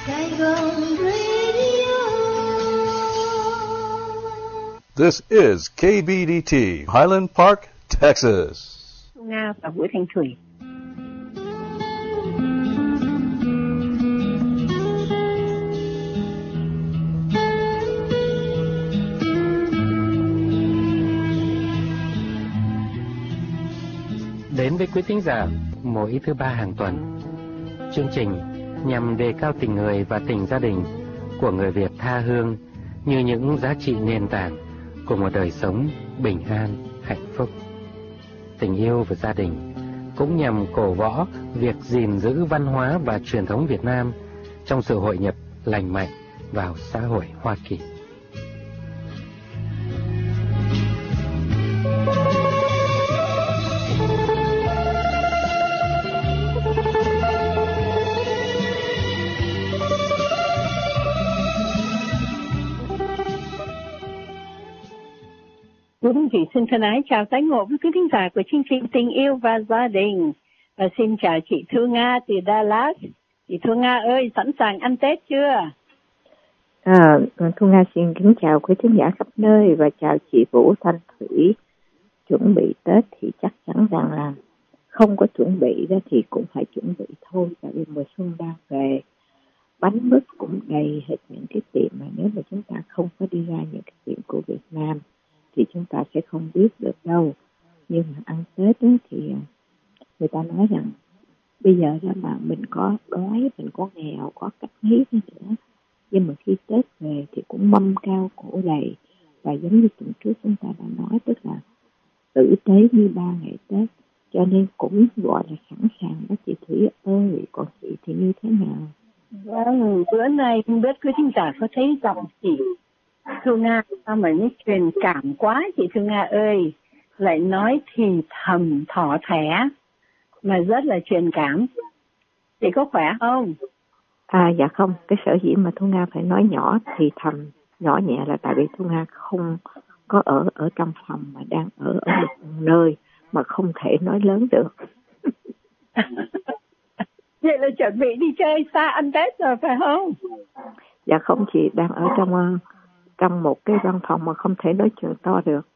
Saigon Radio. This is KBDT, Highland Park, Texas. Nga và Vũ Thanh Thủy. Đến với quý thính giả mỗi thứ ba hàng tuần, chương trình nhằm đề cao tình người và tình gia đình của người Việt tha hương như những giá trị nền tảng của một đời sống bình an, hạnh phúc. Tình yêu và gia đình cũng nhằm cổ võ việc gìn giữ văn hóa và truyền thống Việt Nam trong sự hội nhập lành mạnh vào xã hội Hoa Kỳ. Vũ Thanh Thủy xin thân ái chào tái ngộ với quý thính giả của chương trình Tình yêu và gia đình. Và xin chào chị Thu Nga từ Dallas. Chị Thu Nga ơi, sẵn sàng ăn Tết chưa? Thu Nga xin kính chào quý thính giả khắp nơi và chào chị Vũ Thanh Thủy. Chuẩn bị Tết thì chắc chắn rằng là không có chuẩn bị đó thì cũng phải chuẩn bị thôi, tại vì mùa xuân đang về. Bánh mứt cũng đầy hết những cái tiệm mà nếu mà chúng ta không có đi ra những cái tiệm của Việt Nam thì chúng ta sẽ không biết được đâu. Nhưng mà ăn Tết đó thì người ta nói rằng bây giờ đó mà mình có đói, mình có nghèo, có cách mấy nữa, nhưng mà khi Tết về thì cũng mâm cao cổ đầy. Và giống như tuần trước chúng ta đã nói, tức là tử tế như 3 ngày Tết, cho nên cũng gọi là sẵn sàng đó chị Thủy ơi. Còn chị thì như thế nào? Vâng, bữa nay không biết quý thính giả có thấy giọng chị Thu Nga sao mà nó truyền cảm quá chị Thu Nga ơi, lại nói thì thầm thỏ thẻ mà rất là truyền cảm. Chị có khỏe không? Dạ không, cái sở dĩ mà Thu Nga phải nói nhỏ thì thầm nhỏ nhẹ là tại vì Thu Nga không có ở trong phòng mà đang ở một nơi mà không thể nói lớn được. Vậy là chuẩn bị đi chơi xa ăn Tết rồi phải không? Dạ không, chị đang ở trong một cái văn phòng mà không thể nói chuyện to được.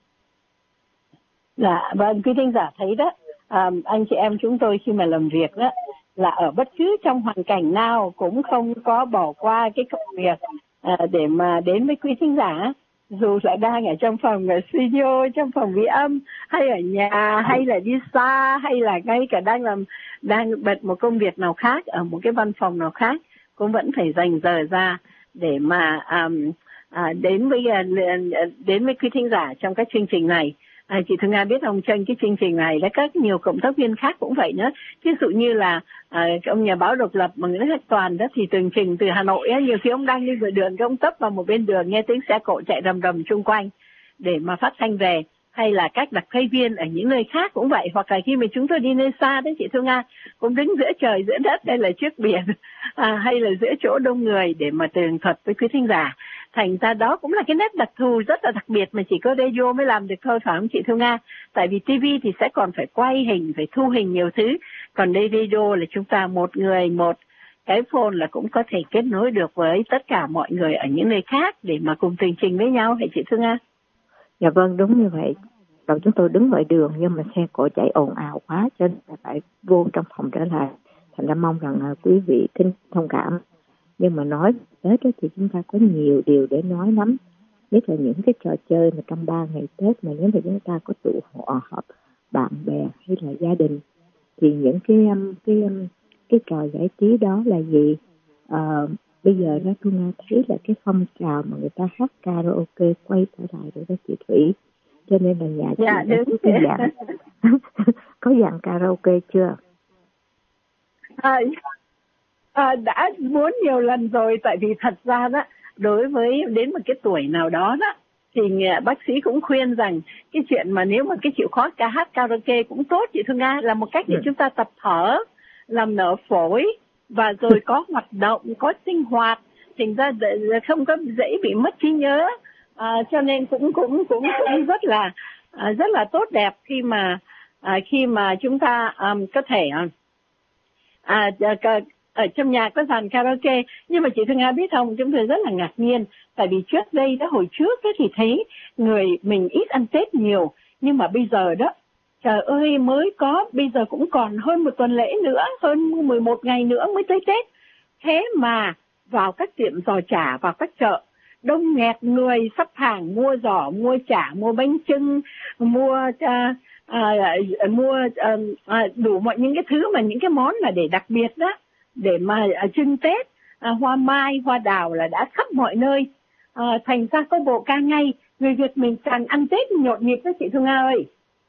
Dạ, vâng, quý thính giả thấy đó, anh chị em chúng tôi khi mà làm việc đó, là ở bất cứ trong hoàn cảnh nào cũng không có bỏ qua cái công việc để mà đến với quý thính giả. Dù là đang ở trong phòng ở studio, trong phòng ghi âm, hay ở nhà, hay là đi xa, hay là ngay cả đang bật một công việc nào khác, ở một cái văn phòng nào khác, cũng vẫn phải dành giờ ra để mà đến với quý thính giả trong các chương trình này. Chị Thu Nga biết không, trên cái chương trình này đã các nhiều cộng tác viên khác cũng vậy nữa. Ví dụ như là ông nhà báo độc lập mà Nguyễn Hắc Toàn đó thì tường trình từ Hà Nội á, nhiều khi ông đang đi ngoài đường, ông tấp vào một bên đường nghe tiếng xe cộ chạy rầm rầm chung quanh để mà phát thanh về. Hay là các đặc phái viên ở những nơi khác cũng vậy, hoặc là khi mà chúng tôi đi nơi xa đấy chị Thu Nga, cũng đứng giữa trời giữa đất hay là trước biển hay là giữa chỗ đông người để mà tường thuật với quý thính giả. Thành ra đó cũng là cái nét đặc thù rất là đặc biệt mà chỉ có radio mới làm được thôi, phải không chị Thu Nga? Tại vì TV thì sẽ còn phải quay hình, phải thu hình nhiều thứ. Còn đây radio là chúng ta một người một cái phone là cũng có thể kết nối được với tất cả mọi người ở những nơi khác để mà cùng tường trình với nhau, hả chị Thu Nga? Dạ vâng, đúng như vậy. Rồi chúng tôi đứng ngoài đường nhưng mà xe cộ chạy ồn ào quá cho nên phải vô trong phòng trở lại. Thành ra mong rằng quý vị kính thông cảm. Nhưng mà nói Tết thì chúng ta có nhiều điều để nói lắm. Nhất là những cái trò chơi mà trong 3 ngày Tết mà nếu mà chúng ta có tụ họp bạn bè hay là gia đình thì những cái trò giải trí đó là gì? Bây giờ đó tôi nghe thấy là cái phong trào mà người ta hát karaoke quay trở lại rồi đó chị Thủy. Cho nên là nhà chị đã có cái dạng có dạng karaoke chưa? Đã muốn nhiều lần rồi, tại vì thật ra đó đối với đến một cái tuổi nào đó đó thì bác sĩ cũng khuyên rằng cái chuyện mà nếu mà cái chịu khó ca hát karaoke cũng tốt chị Thu Nga, là một cách để chúng ta tập thở, làm nở phổi và rồi có hoạt động, có sinh hoạt, thành ra không có dễ bị mất trí nhớ. Cho nên cũng rất là tốt đẹp khi mà chúng ta có thể ở trong nhà có dàn karaoke. Nhưng mà chị Thương Nga biết không, chúng tôi rất là ngạc nhiên. Tại vì trước đây đó, hồi trước đó thì thấy người mình ít ăn Tết nhiều. Nhưng mà bây giờ đó, trời ơi, mới có, bây giờ cũng còn hơn một tuần lễ nữa, hơn 11 ngày nữa mới tới Tết. Thế mà vào các tiệm giò chả, vào các chợ, đông nghẹt người sắp hàng mua giò, mua chả, mua bánh chưng, mua đủ mọi những cái thứ mà những cái món là để đặc biệt đó, để mà trưng Tết. Hoa mai, hoa đào là đã khắp mọi nơi. Thành ra có bộ ca ngay, người Việt mình càng ăn Tết nhộn nhịp đó chị Thu Nga ơi.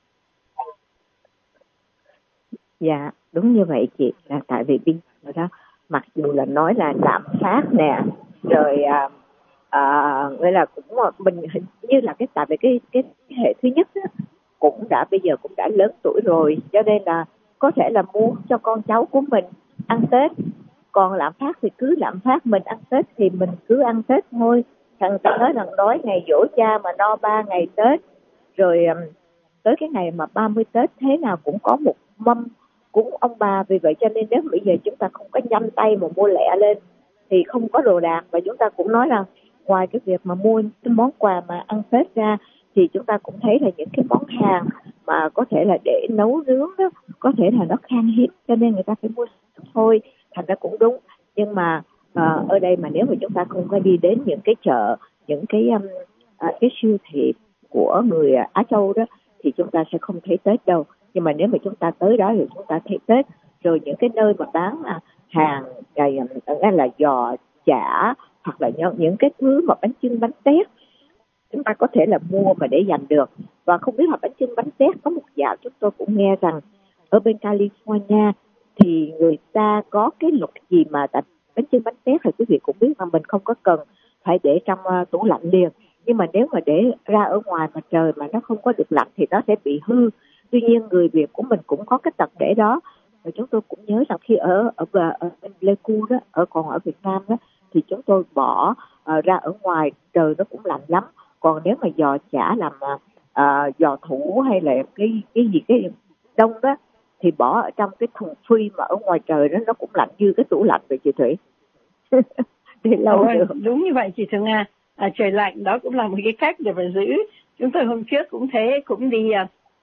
Dạ, đúng như vậy chị, là tại vì bây giờ đó, mặc dù là nói là lạm phát nè, rồi nghĩa là cũng mình hình như là tại vì cái hệ thứ nhất đó, cũng đã bây giờ cũng đã lớn tuổi rồi, cho nên là có thể là muốn cho con cháu của mình ăn Tết. Còn lạm phát thì cứ lạm phát, mình ăn Tết thì mình cứ ăn Tết thôi. Thằng ta nói rằng đói ngày giỗ cha mà no 3 ngày Tết. Rồi tới cái ngày mà 30 Tết thế nào cũng có một mâm cúng ông bà. Vì vậy cho nên nếu bây giờ chúng ta không có nhanh tay mà mua lẹ lên thì không có đồ đạc. Và chúng ta cũng nói rằng ngoài cái việc mà mua cái món quà mà ăn Tết ra thì chúng ta cũng thấy là những cái món hàng mà có thể là để nấu nướng đó, có thể là nó khan hiếm, cho nên người ta phải mua thôi. Thành ra cũng đúng. Nhưng mà ở đây mà nếu mà chúng ta không có đi đến những cái chợ, những cái siêu thị của người Á Châu đó thì chúng ta sẽ không thấy Tết đâu. Nhưng mà nếu mà chúng ta tới đó thì chúng ta thấy Tết. Rồi những cái nơi mà bán hàng là giò chả hoặc là những cái thứ mà bánh chưng bánh tét, chúng ta có thể là mua mà để dành được. Và không biết là bánh chưng bánh tét, có một dạo chúng tôi cũng nghe rằng ở bên California thì người ta có cái luật gì mà tại bánh chưng bánh tét thì quý vị cũng biết mà mình không có cần phải để trong tủ lạnh liền. Nhưng mà nếu mà để ra ở ngoài mà trời mà nó không có được lạnh thì nó sẽ bị hư. Tuy nhiên người Việt của mình cũng có cái tật để đó. Và chúng tôi cũng nhớ rằng khi ở bên Pleiku đó, còn ở Việt Nam đó, thì chúng tôi bỏ ra ở ngoài trời nó cũng lạnh lắm. Còn nếu mà giò chả làm giò thủ hay là cái đông đó thì bỏ ở trong cái thùng phi mà ở ngoài trời đó, nó cũng lạnh như cái tủ lạnh vậy chị Thủy. Để lâu được. Đúng như vậy chị Thường Nga. Trời lạnh đó cũng là một cái cách để mà giữ. Chúng tôi hôm trước cũng thế, cũng đi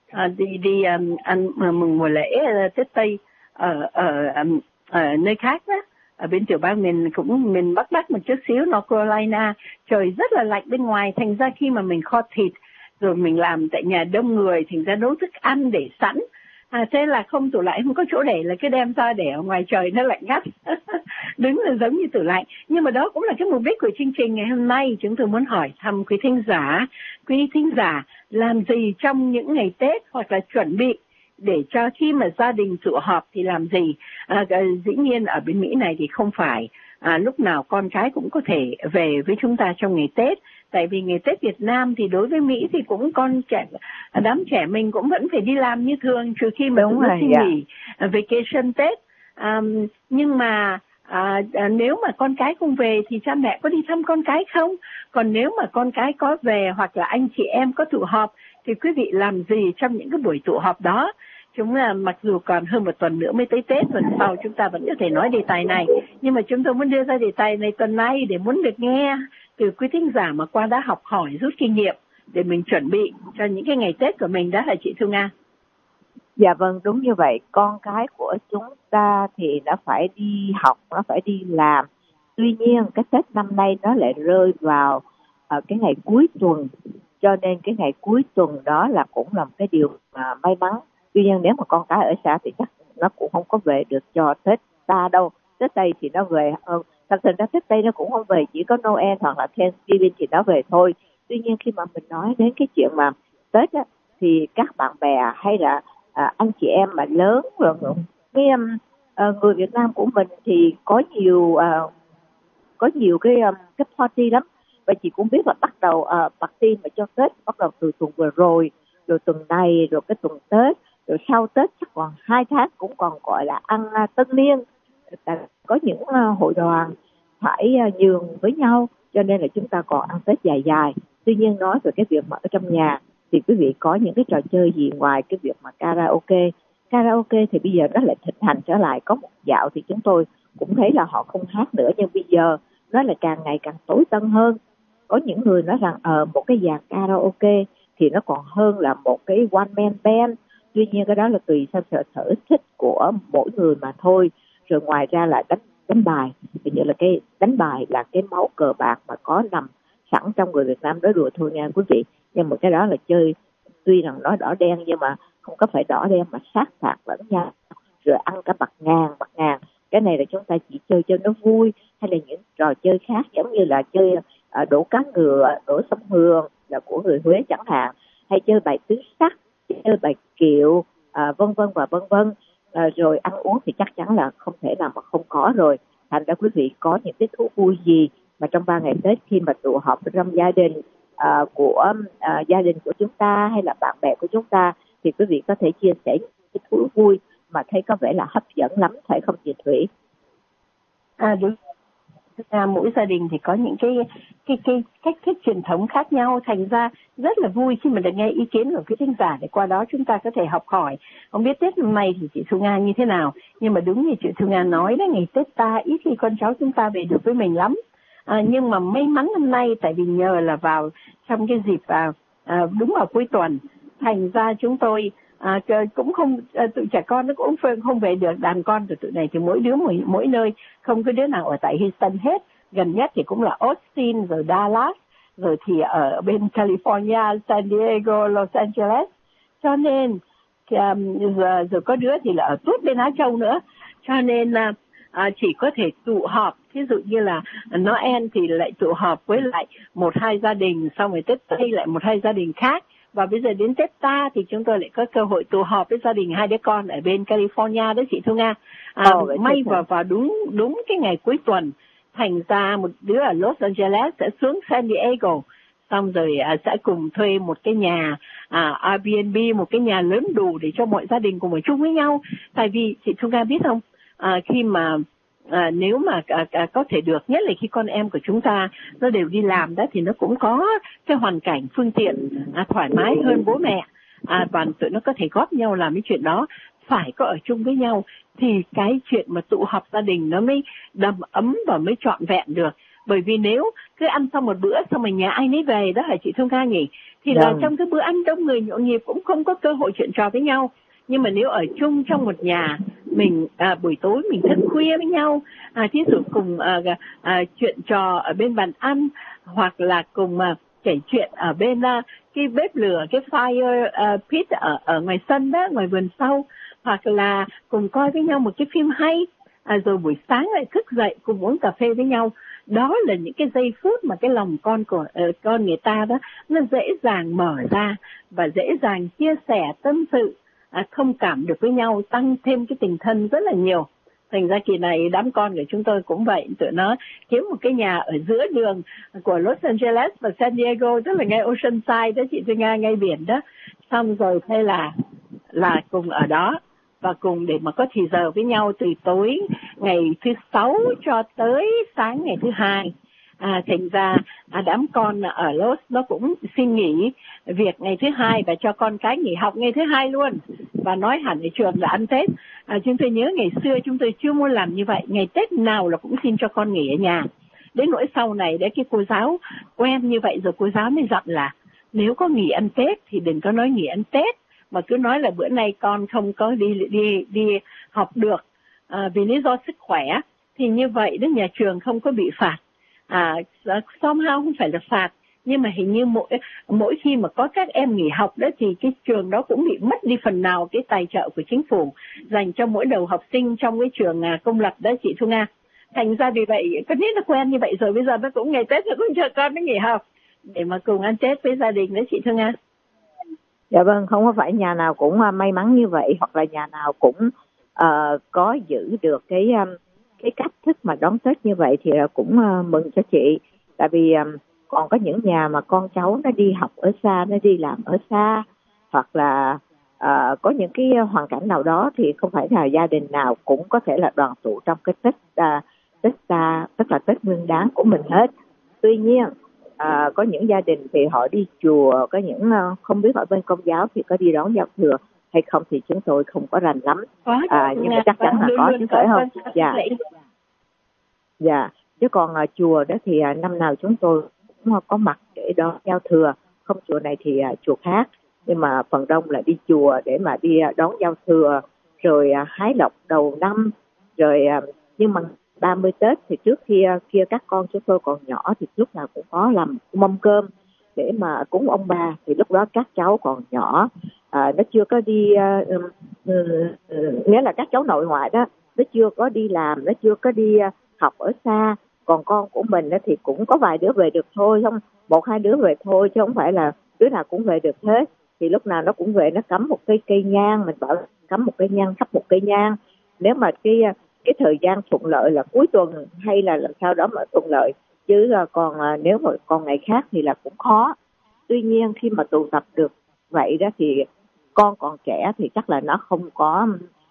ăn mừng mùa lễ Tết Tây ở nơi khác đó, ở bên tiểu bang miền Bắc một chút xíu, North Carolina, trời rất là lạnh bên ngoài. Thành ra khi mà mình kho thịt rồi mình làm tại nhà đông người, thành ra nấu thức ăn để sẵn, thế là không tủ lạnh không có chỗ để, là cái đem ra để ở ngoài trời nó lạnh ngắt. Đứng là giống như tủ lạnh. Nhưng mà đó cũng là cái mục đích của chương trình ngày hôm nay. Chúng tôi muốn hỏi thăm quý thính giả làm gì trong những ngày Tết, hoặc là chuẩn bị để cho khi mà gia đình tụ họp thì làm gì. Dĩ nhiên ở bên Mỹ này thì không phải lúc nào con cái cũng có thể về với chúng ta trong ngày Tết. Tại vì ngày Tết Việt Nam thì đối với Mỹ thì cũng đám trẻ mình cũng vẫn phải đi làm như thường, trừ khi mà chúng nó xin nghỉ vacation Tết. Nhưng mà nếu mà con cái không về thì cha mẹ có đi thăm con cái không? Còn nếu mà con cái có về hoặc là anh chị em có tụ họp thì quý vị làm gì trong những cái buổi tụ họp đó? Chúng là mặc dù còn hơn một tuần nữa mới tới Tết, tuần sau chúng ta vẫn có thể nói đề tài này. Nhưng mà chúng tôi muốn đưa ra đề tài này tuần nay để muốn được nghe từ quý thính giả mà qua đã học hỏi, rút kinh nghiệm để mình chuẩn bị cho những cái ngày Tết của mình. Đó là chị Thu Nga. Dạ vâng, đúng như vậy. Con cái của chúng ta thì nó phải đi học, nó phải đi làm. Tuy nhiên cái Tết năm nay nó lại rơi vào cái ngày cuối tuần. Cho nên cái ngày cuối tuần đó là cũng là một cái điều mà may mắn. Tuy nhiên nếu mà con cái ở xa thì chắc nó cũng không có về được cho Tết ta đâu. Tết Tây thì nó về hơn. Thật sự ra Tết Tây nó cũng không về, chỉ có Noel hoặc là Thanksgiving thì nó về thôi. Tuy nhiên khi mà mình nói đến cái chuyện mà Tết á, thì các bạn bè hay là anh chị em mà lớn rồi người Việt Nam của mình thì có nhiều cái party lắm. Và chị cũng biết là bắt đầu party mà cho Tết bắt đầu từ tuần vừa rồi tuần này, rồi cái tuần Tết, rồi sau Tết chắc còn 2 tháng cũng còn gọi là ăn tân niên. Có những hội đoàn phải nhường với nhau, cho nên là chúng ta còn ăn Tết dài dài. Tuy nhiên nói về cái việc mà ở trong nhà thì quý vị có những cái trò chơi gì ngoài cái việc mà karaoke thì bây giờ nó lại thịnh hành trở lại. Có một dạo thì chúng tôi cũng thấy là họ không hát nữa, nhưng bây giờ nó là càng ngày càng tối tân hơn. Có những người nói rằng một cái dàn karaoke thì nó còn hơn là một cái one man band. Tuy nhiên cái đó là tùy theo sở thích của mỗi người mà thôi. Rồi ngoài ra là đánh bài, ví dụ là cái đánh bài là cái máu cờ bạc mà có nằm sẵn trong người Việt Nam, đó đùa thôi nha quý vị. Nhưng mà cái đó là chơi, tuy rằng nó đỏ đen nhưng mà không có phải đỏ đen mà sát phạt lẫn nhau, rồi ăn cả bạc ngàn. Cái này là chúng ta chỉ chơi cho nó vui, hay là những trò chơi khác giống như là chơi đổ cá ngựa, đổ sông Hương là của người Huế chẳng hạn, hay chơi bài tứ sắc, chơi bài kiệu, vân vân và vân vân. Rồi ăn uống thì chắc chắn là không thể nào mà không có rồi. Thành ra quý vị có những cái thú vui gì mà trong 3 ngày Tết khi mà tụ họp trong gia đình gia đình của chúng ta hay là bạn bè của chúng ta, thì quý vị có thể chia sẻ những cái thú vui mà thấy có vẻ là hấp dẫn lắm, phải không chị Thủy? Đúng. Mỗi gia đình thì có những cái cách thức truyền thống khác nhau, thành ra rất là vui khi mà được nghe ý kiến của quý thính giả, để qua đó chúng ta có thể học hỏi. Không biết Tết năm nay thì chị Thu Nga như thế nào, nhưng mà đúng như chị Thu Nga nói đấy, ngày Tết ta ít khi con cháu chúng ta về được với mình lắm. Nhưng mà may mắn năm nay, tại vì nhờ là vào trong cái dịp đúng vào cuối tuần, thành ra chúng tôi cũng không, tụi trẻ con nó cũng không về được, đàn con của tụi này thì mỗi đứa mỗi nơi, không có đứa nào ở tại Houston hết. Gần nhất thì cũng là Austin, rồi Dallas, rồi thì ở bên California, San Diego, Los Angeles. Cho nên rồi có đứa thì là ở tuốt bên Á Châu nữa. Cho nên chỉ có thể tụ họp, ví dụ như là Noel thì lại tụ họp với lại 1-2 gia đình, xong rồi Tết Tây lại 1-2 gia đình khác. Và bây giờ đến Tết ta thì chúng tôi lại có cơ hội tụ họp với gia đình 2 đứa con ở bên California đó chị Thu Nga. May vào đúng cái ngày cuối tuần, thành ra một đứa ở Los Angeles sẽ xuống San Diego, xong rồi sẽ cùng thuê một cái nhà Airbnb, một cái nhà lớn đủ để cho mọi gia đình cùng ở chung với nhau. Tại vì chị Thu Nga biết không, khi mà nếu mà có thể được, nhất là khi con em của chúng ta nó đều đi làm đó, thì nó cũng có cái hoàn cảnh phương tiện thoải mái hơn bố mẹ, và tụi nó có thể góp nhau làm cái chuyện đó. Phải có ở chung với nhau thì cái chuyện mà tụ họp gia đình nó mới đầm ấm và mới trọn vẹn được. Bởi vì nếu cứ ăn xong một bữa xong rồi nhà ai nấy về đó hả chị Thương Ca nhỉ, thì là trong cái bữa ăn đông người nhộn nhịp cũng không có cơ hội chuyện trò với nhau. Nhưng mà nếu ở chung trong một nhà, mình buổi tối mình thức khuya với nhau, thí dụ cùng chuyện trò ở bên bàn ăn, hoặc là cùng kể chuyện ở bên cái bếp lửa, cái fire pit ở ngoài sân đó, ngoài vườn sau, hoặc là cùng coi với nhau một cái phim hay, rồi buổi sáng lại thức dậy cùng uống cà phê với nhau. Đó là những cái giây phút mà cái lòng con người ta đó nó dễ dàng mở ra và dễ dàng chia sẻ tâm sự, thông cảm được với nhau, tăng thêm cái tình thân rất là nhiều. Thành ra kỳ này đám con của chúng tôi cũng vậy, tụi nó kiếm một cái nhà ở giữa đường của Los Angeles và San Diego, tức là ngay Oceanside đó chị Thương Nga, ngay biển đó. Xong rồi thế là cùng ở đó và cùng để mà có thì giờ với nhau từ tối ngày thứ 6 cho tới sáng ngày thứ 2. Thành ra đám con ở Los nó cũng xin nghỉ việc ngày thứ 2 và cho con cái nghỉ học ngày thứ 2 luôn, và nói hẳn ở trường là ăn Tết. Chúng tôi nhớ ngày xưa chúng tôi chưa muốn làm như vậy, ngày Tết nào là cũng xin cho con nghỉ ở nhà. Đến nỗi sau này đấy, cái cô giáo quen như vậy rồi, cô giáo mới dặn là nếu có nghỉ ăn Tết thì đừng có nói nghỉ ăn Tết, mà cứ nói là bữa nay con không có đi học được vì lý do sức khỏe, thì như vậy đó nhà trường không có bị phạt. Somehow không phải là phạt, nhưng mà hình như mỗi khi mà có các em nghỉ học đó thì cái trường đó cũng bị mất đi phần nào cái tài trợ của chính phủ dành cho mỗi đầu học sinh trong cái trường công lập đó chị Thu Nga. Thành ra vì vậy con nít nó quen như vậy rồi, bây giờ nó cũng ngày Tết nó cũng cho con nó nghỉ học để mà cùng ăn Tết với gia đình đó chị Thu Nga. Dạ vâng, không có phải nhà nào cũng may mắn như vậy, hoặc là nhà nào cũng có giữ được cái cách thức mà đón Tết như vậy, thì cũng mừng cho chị. Tại vì còn có những nhà mà con cháu nó đi học ở xa, nó đi làm ở xa, hoặc là có những cái hoàn cảnh nào đó thì không phải là gia đình nào cũng có thể là đoàn tụ trong cái Tết tức là Tết Nguyên Đán của mình hết. Tuy nhiên có những gia đình thì họ đi chùa, có những không biết ở bên Công giáo thì có đi đón giao thừa hay không thì chúng tôi không có rành lắm. Nhưng mà chắc chắn là có chứ phải không? Dạ. Dạ, chứ còn chùa đó thì năm nào chúng tôi cũng có mặt để đón giao thừa, không chùa này thì chùa khác, nhưng mà phần đông là đi chùa để mà đi đón giao thừa, rồi hái lộc đầu năm, rồi nhưng mà 30 Tết thì trước kia các con chúng tôi còn nhỏ thì lúc nào cũng có làm mâm cơm để mà cúng ông bà, thì lúc đó các cháu còn nhỏ, nó chưa có đi, nghĩa là các cháu nội ngoại đó, nó chưa có đi làm, nó chưa có đi học ở xa, còn con của mình đó thì cũng có vài đứa về được thôi, không 1-2 đứa về thôi, chứ không phải là đứa nào cũng về được hết. Thì lúc nào nó cũng về, nó cắm một cây nhang, mình bảo cắm một cây nhang, thắp một cây nhang. Nếu mà cái thời gian thuận lợi là cuối tuần hay là làm sao đó mà thuận lợi, chứ còn nếu mà còn ngày khác thì là cũng khó. Tuy nhiên khi mà tụ tập được vậy đó thì con còn trẻ thì chắc là nó không có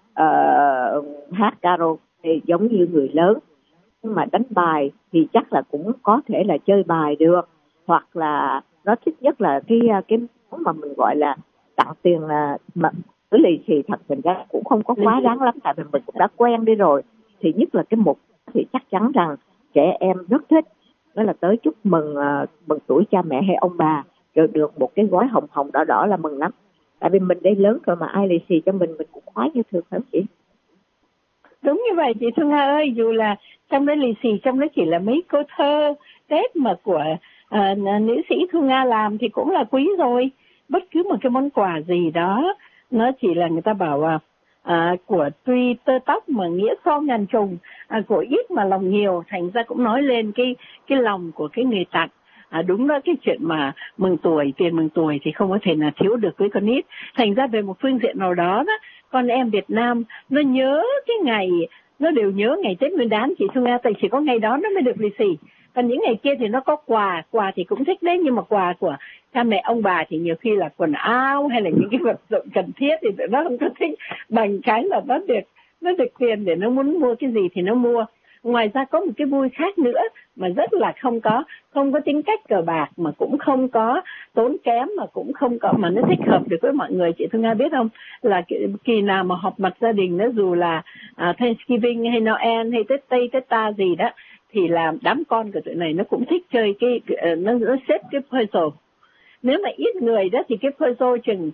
hát karaoke giống như người lớn, nhưng mà đánh bài thì chắc là cũng có thể là chơi bài được, hoặc là nó thích nhất là cái món mà mình gọi là tặng tiền, là mà cái lì xì thật mình ra cũng không có quá đáng lắm, tại vì mình cũng đã quen đi rồi. Thì nhất là cái mục thì chắc chắn rằng trẻ em rất thích, đó là tới chúc mừng tuổi cha mẹ hay ông bà, rồi được một cái gói hồng hồng đỏ đỏ là mừng lắm. Tại vì mình đây lớn rồi mà ai lì xì cho mình cũng khoái như thường, phải không chị? Đúng như vậy chị Thu Nga ơi, dù là trong đó lì xì, trong đó chỉ là mấy câu thơ Tết mà của nữ sĩ Thu Nga làm thì cũng là quý rồi. Bất cứ một cái món quà gì đó, nó chỉ là người ta bảo của tuy tơ tóc mà nghĩa so ngàn trùng, của ít mà lòng nhiều, thành ra cũng nói lên cái lòng của cái người tặng. Đúng đó, cái chuyện mà mừng tuổi, tiền mừng tuổi thì không có thể nào thiếu được với con nít. Thành ra về một phương diện nào đó, con em Việt Nam nó nhớ cái ngày, nó đều nhớ ngày Tết Nguyên đán chị Thu Nga, tại chỉ có ngày đó nó mới được lì xì. Còn những ngày kia thì nó có quà thì cũng thích đấy, nhưng mà quà của cha mẹ ông bà thì nhiều khi là quần áo hay là những cái vật dụng cần thiết thì nó không có thích bằng cái là nó được tiền để nó muốn mua cái gì thì nó mua. Ngoài ra có một cái vui khác nữa mà rất là không có tính cách cờ bạc, mà cũng không có tốn kém, mà cũng không có, mà nó thích hợp được với mọi người. Chị Thu Nga biết không, là kỳ nào mà họp mặt gia đình, nó dù là Thanksgiving hay Noel hay Tết Tây Tết Ta gì đó, thì là đám con của tụi này nó cũng thích chơi nó xếp cái puzzle. Nếu mà ít người đó thì cái puzzle chừng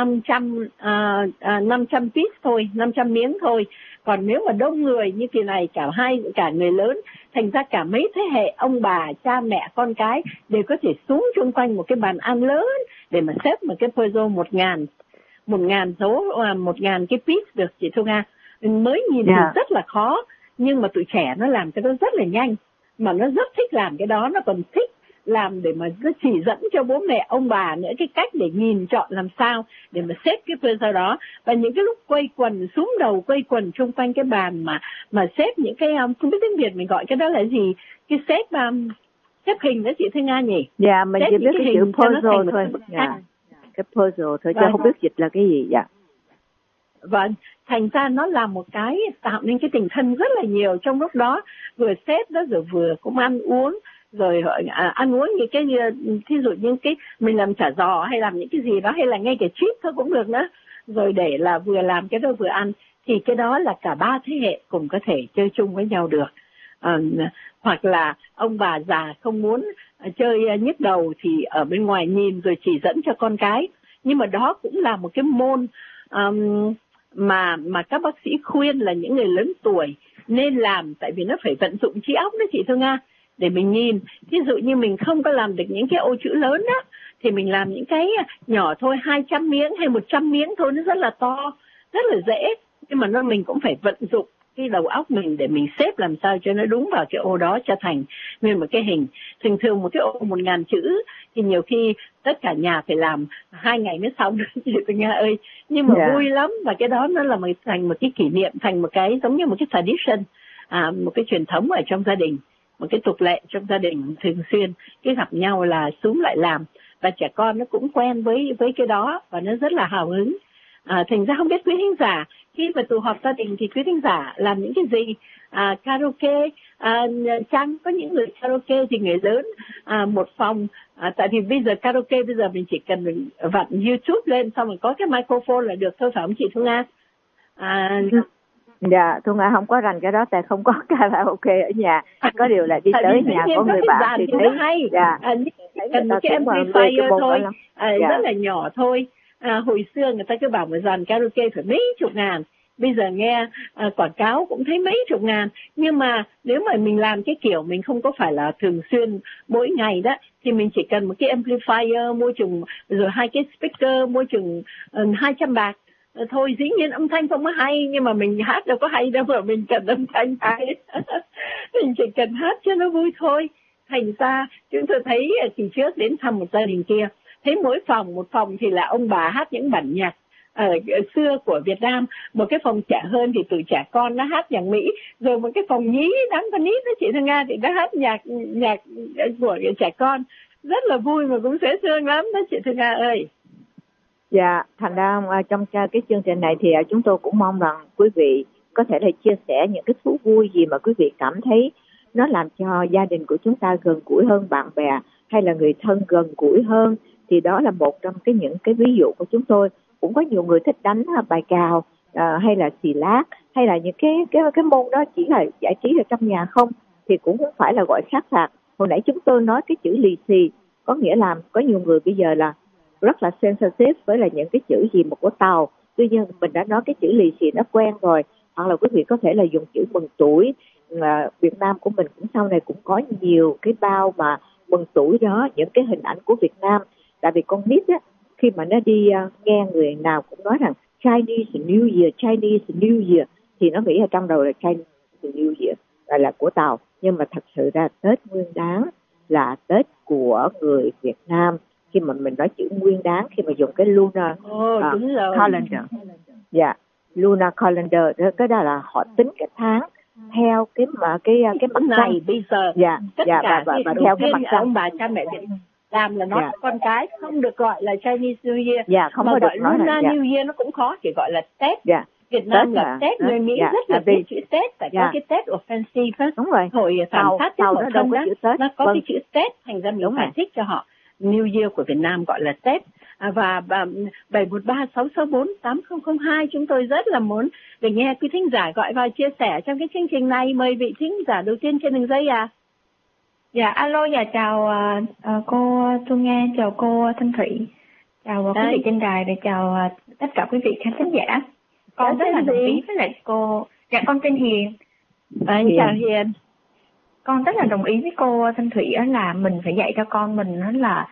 500 piece thôi, 500 miếng thôi. Còn nếu mà đông người như kỳ này, cả người lớn, thành ra cả mấy thế hệ ông bà, cha mẹ, con cái đều có thể xuống chung quanh một cái bàn ăn lớn để mà xếp một cái puzzle 1.000 số, 1.000 cái piece được chị Thu Nga. Mới nhìn thì rất là khó, nhưng mà tụi trẻ nó làm cái đó rất là nhanh, mà nó rất thích làm cái đó, nó còn thích làm để mà nó chỉ dẫn cho bố mẹ ông bà nữa cái cách để nhìn chọn làm sao để mà xếp cái puzzle đó. Và những cái lúc quây quần, súm đầu quây quần chung quanh cái bàn mà xếp những cái, không biết tiếng Việt mình gọi cái đó là gì, cái xếp hình đó chị Thanh Nga nhỉ? Dạ, mình chỉ biết cái chữ puzzle thôi. Dạ, cái puzzle thôi, chứ không biết dịch là cái gì. Dạ. Vâng, thành ra nó là một cái tạo nên cái tình thân rất là nhiều trong lúc đó, vừa xếp đó rồi vừa cũng ăn uống, rồi ăn uống những cái, thí dụ như cái mình làm chả giò hay làm những cái gì đó, hay là ngay cái chip thôi cũng được nữa, rồi để là vừa làm cái đó vừa ăn, thì cái đó là cả 3 thế hệ cùng có thể chơi chung với nhau được. Hoặc là ông bà già không muốn chơi nhức đầu thì ở bên ngoài nhìn rồi chỉ dẫn cho con cái. Nhưng mà đó cũng là một cái môn mà các bác sĩ khuyên là những người lớn tuổi nên làm, tại vì nó phải vận dụng trí óc đó chị Thu Nga, để mình nhìn. Ví dụ như mình không có làm được những cái ô chữ lớn đó, thì mình làm những cái nhỏ thôi, 200 miếng hay 100 miếng thôi, nó rất là to, rất là dễ. Nhưng mà mình cũng phải vận dụng cái đầu óc mình để mình xếp làm sao cho nó đúng vào cái ô đó, cho thành nguyên một cái hình. Thường một cái ô 1.000 chữ thì nhiều khi tất cả nhà phải làm 2 ngày mới xong được chị Thu Nga ơi. Nhưng mà vui lắm, và cái đó nó là thành một cái kỷ niệm, thành một cái giống như một cái tradition, một cái truyền thống ở trong gia đình, một cái tục lệ trong gia đình. Thường xuyên cái gặp nhau là xúm lại làm, và trẻ con nó cũng quen với cái đó và nó rất là hào hứng. Thành ra không biết quý thính giả khi mà tụ họp gia đình thì quý thính giả làm những cái gì? Karaoke, chăng có những người karaoke thì người lớn một phòng, tại vì bây giờ karaoke bây giờ mình chỉ cần vặn YouTube lên xong rồi có cái microphone là được thôi, phải không chị Thu Nga? Dạ, Thu Nga không có rành cái đó tại không có karaoke ở nhà. Có điều là đi tới nhà có người bạn thì thấy hay. Dạ. Cần một cái amplifier thôi, rất là nhỏ thôi. Hồi xưa người ta cứ bảo một dàn karaoke phải mấy chục ngàn. Bây giờ nghe quảng cáo cũng thấy mấy chục ngàn. Nhưng mà nếu mà mình làm cái kiểu mình không có phải là thường xuyên mỗi ngày đó, thì mình chỉ cần một cái amplifier mua chừng, rồi 2 cái speaker mua chừng 200 bạc. Thôi dĩ nhiên âm thanh không có hay, nhưng mà mình hát đâu có hay đâu mà mình cần âm thanh hay. Mình chỉ cần hát cho nó vui thôi. Thành ra chúng tôi thấy kỳ trước đến thăm một gia đình kia, thấy một phòng thì là ông bà hát những bản nhạc xưa của Việt Nam, một cái phòng trẻ hơn thì tụi trẻ con nó hát nhạc Mỹ, rồi một cái phòng nhí đám con nít đó chị Thanh Nga thì nó hát nhạc của trẻ con, rất là vui mà cũng dễ thương lắm đó chị Thanh Nga ơi. Dạ, thành ra trong cái chương trình này thì chúng tôi cũng mong rằng quý vị có thể là chia sẻ những cái thú vui gì mà quý vị cảm thấy nó làm cho gia đình của chúng ta gần gũi hơn, bạn bè hay là người thân gần gũi hơn, thì đó là một trong những cái ví dụ của chúng tôi. Cũng có nhiều người thích đánh bài cào hay là xì lát, hay là những cái môn đó chỉ là giải trí ở trong nhà không, thì cũng không phải là gọi sát phạt. Hồi nãy chúng tôi nói cái chữ lì xì, có nghĩa là có nhiều người bây giờ là rất là sensitive với là những cái chữ gì một của Tàu. Tuy nhiên mình đã nói cái chữ lì xì nó quen rồi, hoặc là quý vị có thể là dùng chữ mừng tuổi. Việt Nam của mình cũng sau này cũng có nhiều cái bao mà mừng tuổi đó, những cái hình ảnh của Việt Nam. Tại vì con nít á, khi mà nó đi nghe người nào cũng nói rằng Chinese New Year, Chinese New Year, thì nó nghĩ ở trong đầu là Chinese New Year là của Tàu. Nhưng mà thật sự ra Tết Nguyên Đán là Tết của người Việt Nam. Khi mà mình nói chữ Nguyên Đán, khi mà dùng cái lunar calendar, dạ, lunar calendar, cái đó là họ tính cái tháng theo cái mặt này bây giờ, dạ, và theo cái mặt trăng. Ông bà cha mẹ Việt làm là nói con cái không được gọi là Chinese New Year, dạ, không mà có gọi được nói Lunar là, New Year nó cũng khó, chỉ gọi là Tết. Dạ. Việt Nam là Tết, người Mỹ rất là thích chữ Tết, tại có cái Tết offensive á. Đúng rồi. Hồi phản phát Tết Mậu Thân đó, nó có cái chữ Tết, thành ra mình giải thích cho họ. New Year của Việt Nam gọi là Tết. Và 713-664-8002 chúng tôi rất là muốn được nghe quý thính giả gọi vào chia sẻ trong cái chương trình này. Mời vị thính giả đầu tiên trên đường dây ạ. Dạ, alo, dạ chào cô Thu Nga, chào cô Thanh Thủy, chào quý vị trên đài, và chào tất cả quý vị khán thính giả. Con rất là đồng ý với lại cô. Dạ, con tên Hiền. Chào Hiền. Con rất là đồng ý với cô Thanh Thủy là mình phải dạy cho con mình là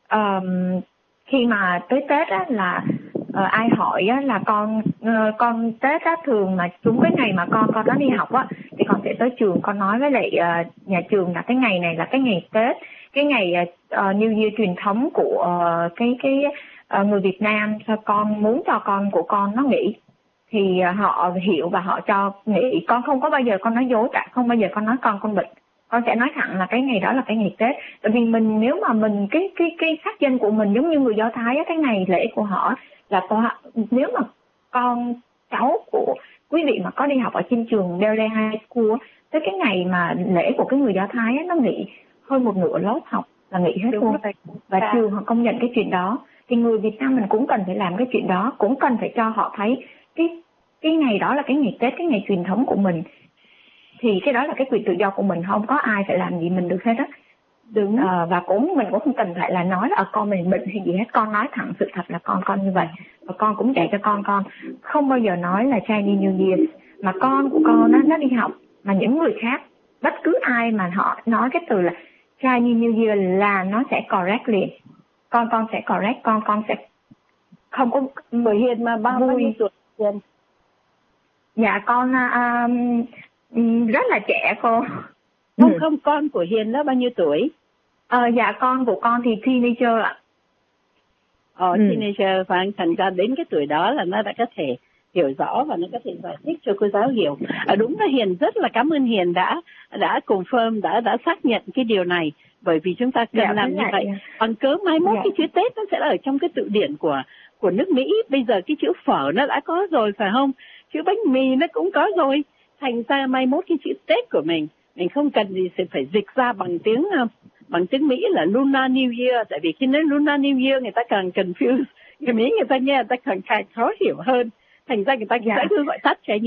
khi mà tới Tết á, là ai hỏi á, là con Tết á, thường mà trúng cái ngày mà con nó đi học á, thì con sẽ tới trường con nói với lại nhà trường là cái ngày này là cái ngày Tết, cái ngày New Year truyền thống của cái người Việt Nam, cho con muốn cho con của con nó nghỉ, thì họ hiểu và họ cho nghỉ. Con không có bao giờ con nói dối cả, không bao giờ con nói con bệnh. Con sẽ nói thẳng là cái ngày đó là cái ngày Tết. Tại vì mình, nếu mà mình cái sắc danh của mình giống như người Do Thái á, cái ngày lễ của họ là nếu mà con cháu của quý vị mà có đi học ở trên trường Delray High School, tới cái ngày mà lễ của cái người Do Thái á, nó nghỉ hơn một nửa lớp học là nghỉ hết luôn. Và trường họ công nhận cái chuyện đó. Thì người Việt Nam mình cũng cần phải làm cái chuyện đó, cũng cần phải cho họ thấy cái ngày đó là cái ngày Tết, cái ngày truyền thống của mình. Thì cái đó là cái quyền tự do của mình, không có ai phải làm gì mình được hết á. Đúng. Và mình cũng không cần phải là nói là con mình bệnh hay gì hết. Con nói thẳng sự thật là con như vậy. Và con cũng dạy cho con không bao giờ nói là Chinese New Year. Mà con của con nó đi học, mà những người khác, bất cứ ai mà họ nói cái từ là Chinese New Year là nó sẽ correct liền. Con sẽ correct, con sẽ không có. Người Hiền mà bao nhiêu tuổi Hiền? Dạ con rất là trẻ cô. Không, con của Hiền đó bao nhiêu tuổi? Dạ con của con thì teenager ạ. Teenager, và thành ra đến cái tuổi đó là nó đã có thể hiểu rõ và nó có thể giải thích cho cô giáo hiểu. Đúng là Hiền rất là cảm ơn Hiền đã confirm, đã xác nhận cái điều này, bởi vì chúng ta cần làm như vậy. Bằng cớ mai mốt cái chữ Tết nó sẽ ở trong cái tự điển của nước Mỹ. Bây giờ cái chữ phở nó đã có rồi phải không? Chữ bánh mì nó cũng có rồi. Thành ra mai mốt cái chữ Tết của mình không cần gì phải dịch ra bằng tiếng Mỹ là Lunar New Year. Tại vì khi nói Lunar New Year người ta càng confused, người Mỹ người ta nghe người ta càng khó hiểu hơn. Thành ra người ta sẽ cứ gọi tắt Chinese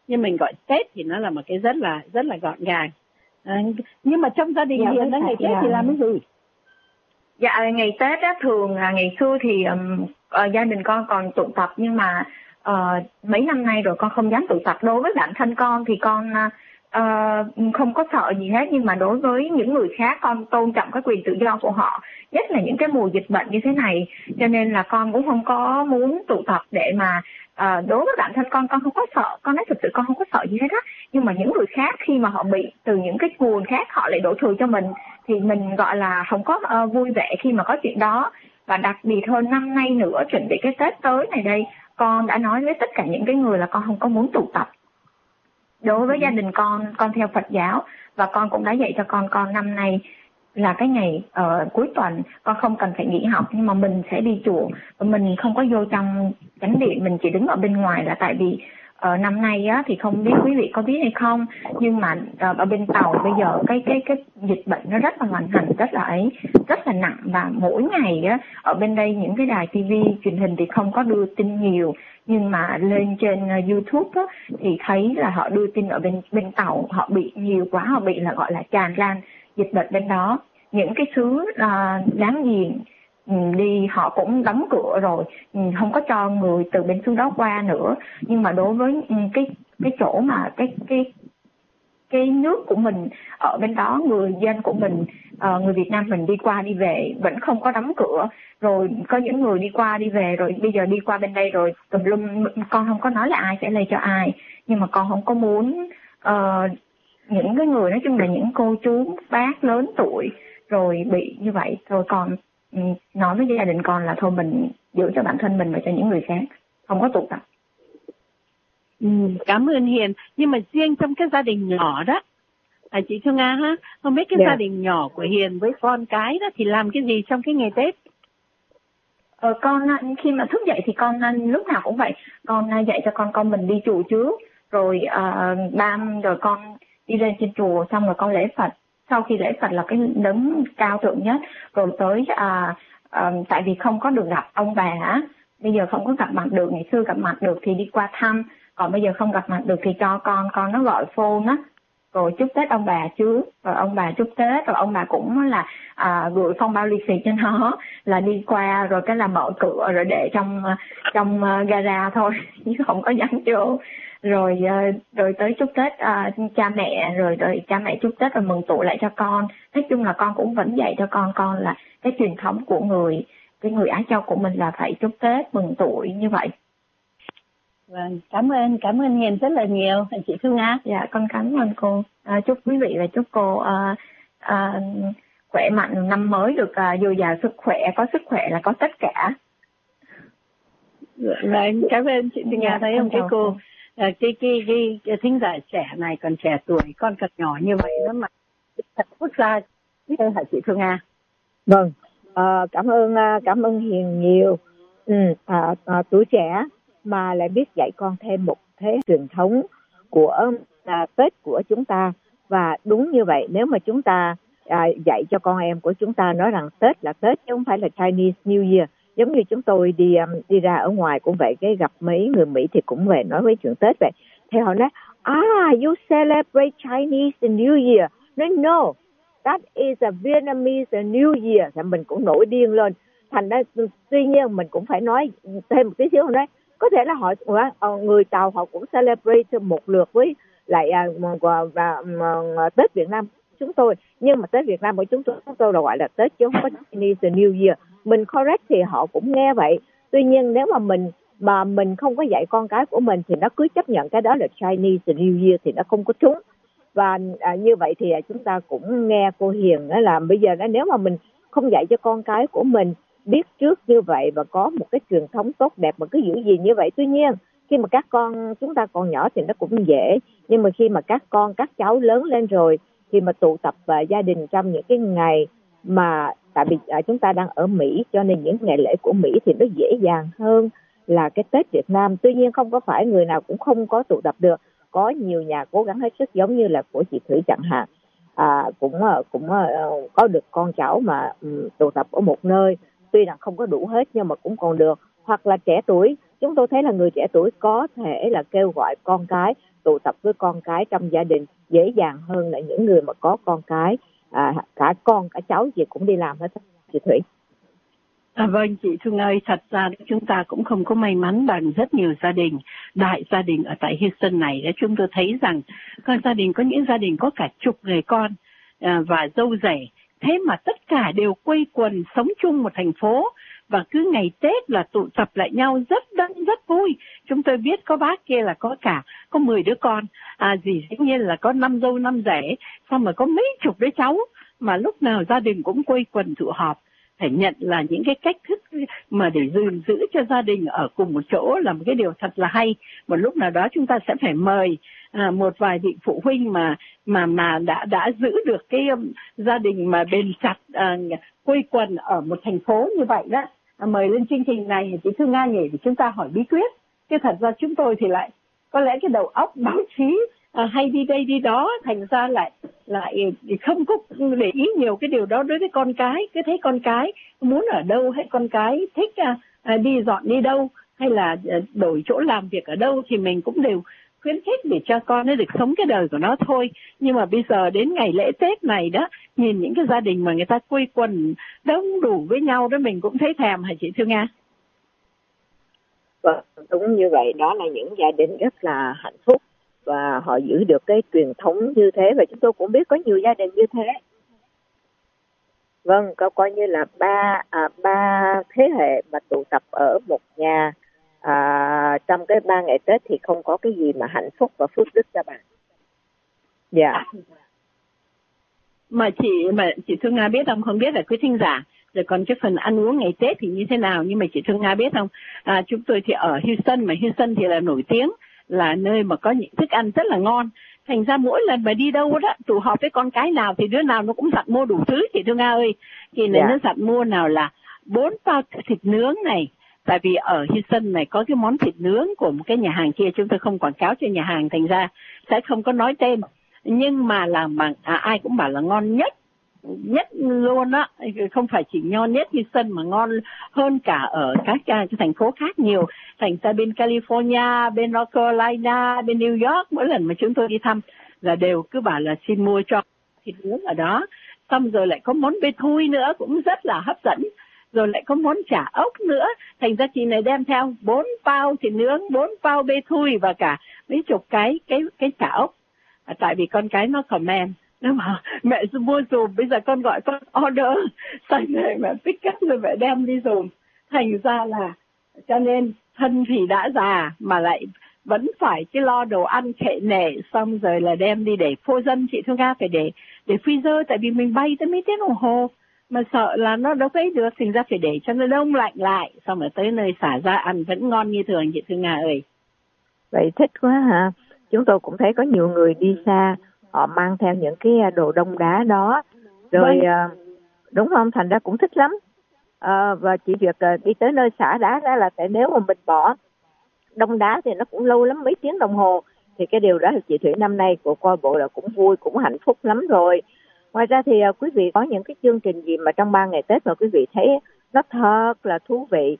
nhưng mình gọi Tết thì nó là một cái rất là gọn gàng. Nhưng mà trong gia đình Hiền ngày Tết thì làm cái gì? Dạ, ngày Tết á, thường là ngày xưa thì gia đình con còn tụ tập, nhưng mà mấy năm nay rồi con không dám tụ tập. Đối với bản thân con thì con không có sợ gì hết, nhưng mà đối với những người khác con tôn trọng cái quyền tự do của họ, nhất là những cái mùa dịch bệnh như thế này, cho nên là con cũng không có muốn tụ tập để mà đối với bản thân con không có sợ. Con nói thực sự con không có sợ gì hết á, nhưng mà những người khác khi mà họ bị từ những cái nguồn khác họ lại đổ thừa cho mình thì mình gọi là không có vui vẻ khi mà có chuyện đó. Và đặc biệt hơn năm nay nữa, chuẩn bị cái Tết tới này đây, con đã nói với tất cả những cái người là con không có muốn tụ tập. Đối với gia đình con theo Phật giáo, và con cũng đã dạy cho con năm nay là cái ngày cuối tuần con không cần phải nghỉ học, nhưng mà mình sẽ đi chùa, mình không có vô trong chánh điện, mình chỉ đứng ở bên ngoài. Là tại vì năm nay á thì không biết quý vị có biết hay không, nhưng mà ở bên Tàu bây giờ cái dịch bệnh nó rất là hoành hành, rất là nặng. Và mỗi ngày á ở bên đây những cái đài TV truyền hình thì không có đưa tin nhiều, nhưng mà lên trên YouTube á, thì thấy là họ đưa tin ở bên Tàu họ bị nhiều quá, họ bị là gọi là tràn lan dịch bệnh bên đó. Những cái xứ láng giềng đi họ cũng đóng cửa rồi, không có cho người từ bên xứ đó qua nữa. Nhưng mà đối với cái chỗ mà cái nước của mình ở bên đó, người dân của mình, người Việt Nam mình đi qua đi về vẫn không có đóng cửa. Rồi có những người đi qua đi về rồi bây giờ đi qua bên đây rồi tùm lum. Con không có nói là ai sẽ lây cho ai, nhưng mà con không có muốn những cái người, nói chung là những cô chú bác lớn tuổi rồi bị như vậy. Rồi còn nói với gia đình con là thôi mình giữ cho bản thân mình và cho những người khác, không có tụ tập. Cảm ơn Hiền. Nhưng mà riêng trong cái gia đình nhỏ đó, chị Thu Nga ha, không biết cái gia đình nhỏ của Hiền với con cái đó thì làm cái gì trong cái ngày Tết? Con khi mà thức dậy thì con lúc nào cũng vậy, con dạy cho con mình đi chùa trước, rồi rồi con đi lên trên chùa, xong rồi con lễ Phật. Sau khi lễ Phật là cái đấng cao thượng nhất, rồi tới tại vì không có được gặp ông bà á, bây giờ không có gặp mặt được. Ngày xưa gặp mặt được thì đi qua thăm, còn bây giờ không gặp mặt được thì cho con nó gọi phone á, rồi chúc Tết ông bà trước, rồi ông bà chúc Tết, rồi ông bà cũng là gửi phong bao lì xì cho nó, là đi qua rồi cái là mở cửa rồi để trong gara thôi chứ không có dám vô. Rồi tới chúc Tết cha mẹ, rồi cha mẹ chúc Tết rồi mừng tuổi lại cho con. Nói chung là con cũng vẫn dạy cho con là cái truyền thống của cái người Á Châu của mình là phải chúc Tết mừng tuổi như vậy. Vâng, cảm ơn Hiền rất là nhiều, chị Thu Nga. Dạ, con cảm ơn cô. Chúc quý vị và chúc cô khỏe mạnh, năm mới được dồi dào sức khỏe, có sức khỏe là có tất cả. Vâng, cảm ơn chị Thu Nga. Thấy không cái cô cái thính giả trẻ này còn trẻ tuổi, con còn nhỏ như vậy đó mà thật quốc gia. Biết ơn hả chị Thu Nga? Vâng, cảm ơn Hiền nhiều. Tuổi trẻ mà lại biết dạy con thêm một thế truyền thống của Tết của chúng ta. Và đúng như vậy, nếu mà chúng ta dạy cho con em của chúng ta nói rằng Tết là Tết chứ không phải là Chinese New Year. Giống như chúng tôi đi ra ở ngoài cũng vậy, cái gặp mấy người Mỹ thì cũng về nói với chuyện Tết vậy. Thì họ nói, you celebrate Chinese New Year. No, that is a Vietnamese New Year. Thì mình cũng nổi điên lên. Thành ra tuy nhiên mình cũng phải nói thêm một tí xíu nữa. Có thể là người Tàu họ cũng celebrate một lượt với lại Tết Việt Nam chúng tôi, nhưng mà Tết Việt Nam của chúng tôi là gọi là Tết chứ không có Chinese New Year. Mình correct thì họ cũng nghe vậy. Tuy nhiên nếu mà mình không có dạy con cái của mình thì nó cứ chấp nhận cái đó là Chinese New Year thì nó không có trúng. Và như vậy thì chúng ta cũng nghe cô Hiền nói là bây giờ nếu mà mình không dạy cho con cái của mình biết trước như vậy và có một cái truyền thống tốt đẹp mà cứ giữ gìn như vậy. Tuy nhiên khi mà các con chúng ta còn nhỏ thì nó cũng dễ, nhưng mà khi mà các cháu lớn lên rồi, khi mà tụ tập gia đình trong những cái ngày mà tại vì chúng ta đang ở Mỹ cho nên những ngày lễ của Mỹ thì nó dễ dàng hơn là cái Tết Việt Nam. Tuy nhiên không có phải người nào cũng không có tụ tập được, có nhiều nhà cố gắng hết sức, giống như là của chị Thủy chẳng hạn, cũng có được con cháu mà tụ tập ở một nơi, tuy rằng không có đủ hết nhưng mà cũng còn được. Hoặc là trẻ tuổi chúng tôi thấy là người trẻ tuổi có thể là kêu gọi con cái tụ tập với con cái trong gia đình dễ dàng hơn là những người mà có con cái cả con cả cháu gì cũng đi làm hết, chị Thủy. Vâng chị Thương ơi, thật ra chúng ta cũng không có may mắn bằng rất nhiều gia đình, đại gia đình ở tại Houston này. Để chúng tôi thấy rằng có những gia đình có cả chục người con và dâu rể, thế mà tất cả đều quây quần sống chung một thành phố, và cứ ngày Tết là tụ tập lại nhau rất đông rất vui. Chúng tôi biết có bác kia là có 10 đứa con, dĩ nhiên là có 5 dâu 5 rể, xong rồi có mấy chục đứa cháu, mà lúc nào gia đình cũng quây quần tụ họp. Phải nhận là những cái cách thức mà để giữ cho gia đình ở cùng một chỗ là một cái điều thật là hay. Một lúc nào đó chúng ta sẽ phải mời một vài vị phụ huynh mà đã giữ được cái gia đình mà bền chặt quây quần ở một thành phố như vậy đó, mời lên chương trình này chị Thương Nga nhỉ, để chúng ta hỏi bí quyết. Chứ thật ra chúng tôi thì lại có lẽ cái đầu óc báo chí hay đi đây đi đó, thành ra lại không có để ý nhiều cái điều đó đối với con cái. Cứ thấy con cái muốn ở đâu, hay con cái thích đi dọn đi đâu, hay là đổi chỗ làm việc ở đâu, thì mình cũng đều khuyến khích để cho con nó được sống cái đời của nó thôi. Nhưng mà bây giờ đến ngày lễ Tết này đó, nhìn những cái gia đình mà người ta quây quần đông đủ với nhau đó, mình cũng thấy thèm hả chị Thương Nga? Vâng, đúng như vậy. Đó là những gia đình rất là hạnh phúc và họ giữ được cái truyền thống như thế, và chúng tôi cũng biết có nhiều gia đình như thế. Vâng, coi như là ba thế hệ mà tụ tập ở một nhà trong cái 3 ngày Tết thì không có cái gì mà hạnh phúc và phước đức cho bạn. Dạ. Mà chị Thương Nga biết không biết là quý thính giả, rồi còn cái phần ăn uống ngày Tết thì như thế nào, nhưng mà chị Thương Nga biết không, chúng tôi thì ở Houston, mà Houston thì là nổi tiếng là nơi mà có những thức ăn rất là ngon. Thành ra mỗi lần mà đi đâu đó tụ họp với con cái nào thì đứa nào nó cũng dặn mua đủ thứ chị Thương Nga ơi. Thì này nó dặn mua nào là 4 bao thịt nướng này, tại vì ở Houston này có cái món thịt nướng của một cái nhà hàng kia, chúng tôi không quảng cáo cho nhà hàng thành ra sẽ không có nói tên, nhưng mà là ai cũng bảo là ngon nhất luôn á, không phải chỉ ngon nhất Houston mà ngon hơn cả ở các thành phố khác nhiều. Thành ra bên California, bên North Carolina, bên New York, mỗi lần mà chúng tôi đi thăm là đều cứ bảo là xin mua cho thịt nướng ở đó. Xong rồi lại có món bê thui nữa cũng rất là hấp dẫn, rồi lại có món chả ốc nữa. Thành ra chị này đem theo 4 bao thịt nướng, 4 bao bê thui và cả mấy chục cái chả ốc. Tại vì con cái nó comment, nó bảo mẹ mua dùm, bây giờ con gọi con order, xong rồi mẹ pick up rồi mẹ đem đi dùm. Thành ra là cho nên thân thì đã già mà lại vẫn phải cái lo đồ ăn khệ nệ, xong rồi là đem đi để phô dân chị Thương Nga, phải để freezer, tại vì mình bay tới mấy tiếng đồng hồ mà sợ là nó đâu ấy được, thành ra phải để cho nó đông lạnh lại, xong rồi tới nơi xả ra ăn vẫn ngon như thường chị Thương Nga ơi. Vậy thích quá hả? Chúng tôi cũng thấy có nhiều người đi xa, họ mang theo những cái đồ đông đá đó, rồi đúng không? Thành ra cũng thích lắm. Và chỉ việc đi tới nơi xả đá ra là, tại nếu mà mình bỏ đông đá thì nó cũng lâu lắm, mấy tiếng đồng hồ. Thì cái điều đó thì chị Thủy năm nay của coi bộ là cũng vui, cũng hạnh phúc lắm rồi. Ngoài ra thì quý vị có những cái chương trình gì mà trong 3 ngày Tết mà quý vị thấy nó thật là thú vị,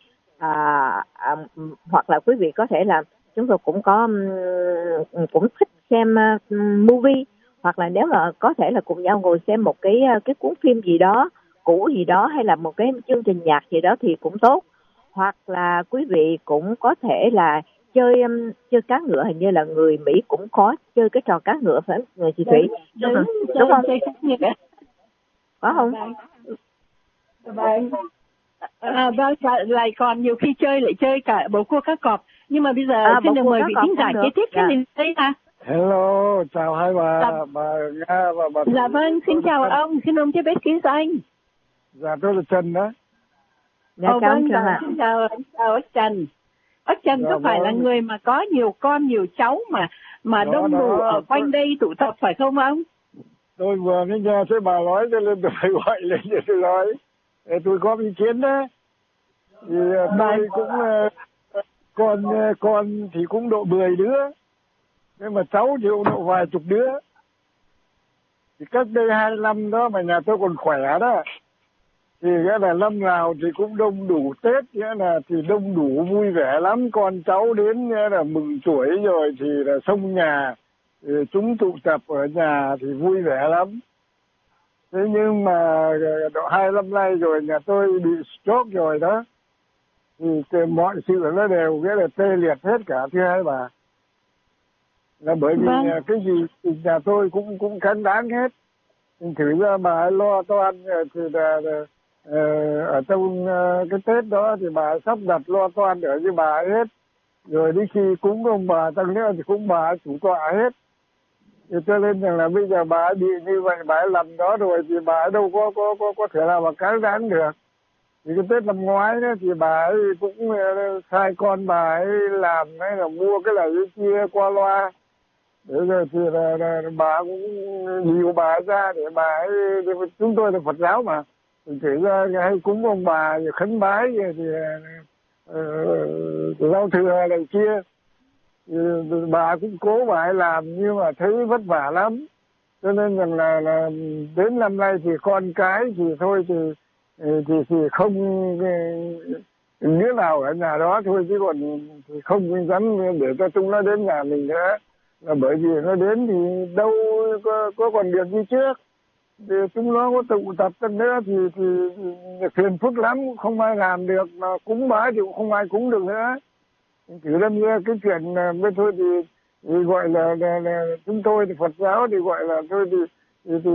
hoặc là quý vị có thể là chúng tôi cũng cũng thích xem movie, hoặc là nếu mà có thể là cùng nhau ngồi xem một cái cuốn phim gì đó cũ gì đó, hay là một cái chương trình nhạc gì đó thì cũng tốt. Hoặc là quý vị cũng có thể là chơi cá ngựa, hình như là người Mỹ cũng có chơi cái trò cá ngựa phải người chị Thủy, đúng không? Có không? Vâng, lại còn nhiều khi chơi lại chơi cả bầu cua cá cọp. Nhưng mà bây giờ xin được mời vị khán giả kế tiếp cái mình thấy ha. Hello, chào hai bà Nga và bà. Dạ vâng, xin chào ông, xin ông cho biết ký danh. Dạ tôi là Trần đó. Dạ vâng, xin chào bác Trần. Bác Trần có phải là người mà có nhiều con nhiều cháu mà đông đủ ở quanh đây tụ tập phải không ông? Tôi vừa mới nghe thấy bà nói cho nên tôi phải gọi lên để tôi nói. Tôi có ý kiến đấy. Thì tôi cũng con thì cũng độ 10 đứa. Nhưng mà cháu thì cũng độ vài chục đứa. Thì cách đây 2 năm đó mà nhà tôi còn khỏe đó. thì nghĩa là năm nào thì cũng đông đủ Tết, nghĩa là thì đông đủ vui vẻ lắm. Con cháu đến nghĩa là mừng tuổi rồi thì là xông nhà, thì chúng tụ tập ở nhà thì vui vẻ lắm. Thế nhưng mà độ 2 năm nay rồi nhà tôi bị stroke rồi đó, thì mọi sự nó đều nghĩa là tê liệt hết cả thưa hai bà. Là bởi vì cái gì thì nhà tôi cũng cán đáng hết. Thử ra bà ấy lo toan thì là ở trong cái Tết đó thì bà sắp đặt lo toan ở với bà ấy hết. Rồi đến khi cúng ông bà tăng nữa thì cũng bà ấy chủ tọa hết. Thì cho nên rằng là bây giờ bà ấy bị như vậy, bà ấy làm đó rồi thì bà ấy đâu có thể nào mà cán đáng được. Thì cái Tết năm ngoái đó thì bà ấy cũng sai con bà ấy làm hay là mua cái này cái kia qua loa. Để rồi thì là bà cũng nhiều bà ra để bà ấy, chúng tôi là Phật giáo mà, thì kể ra hay cúng ông bà khấn bái thì giao thừa này kia, thì bà cũng cố bà ấy làm nhưng mà thấy vất vả lắm. Cho nên rằng là đến năm nay thì con cái thì thôi thì không đứa nào ở nhà đó thôi, chứ còn thì không dám để cho chúng nó đến nhà mình nữa. Là bởi vì nó đến thì đâu có còn được như trước, thì chúng nó có tụ tậpกันnữa thì phiền phức lắm, không ai làm được, mà cúng bái thì cũng không ai cúng được nữa. Chỉ đâm ra cái chuyện bên thôi thì gọi là chúng tôi thì Phật giáo thì gọi là thôi thì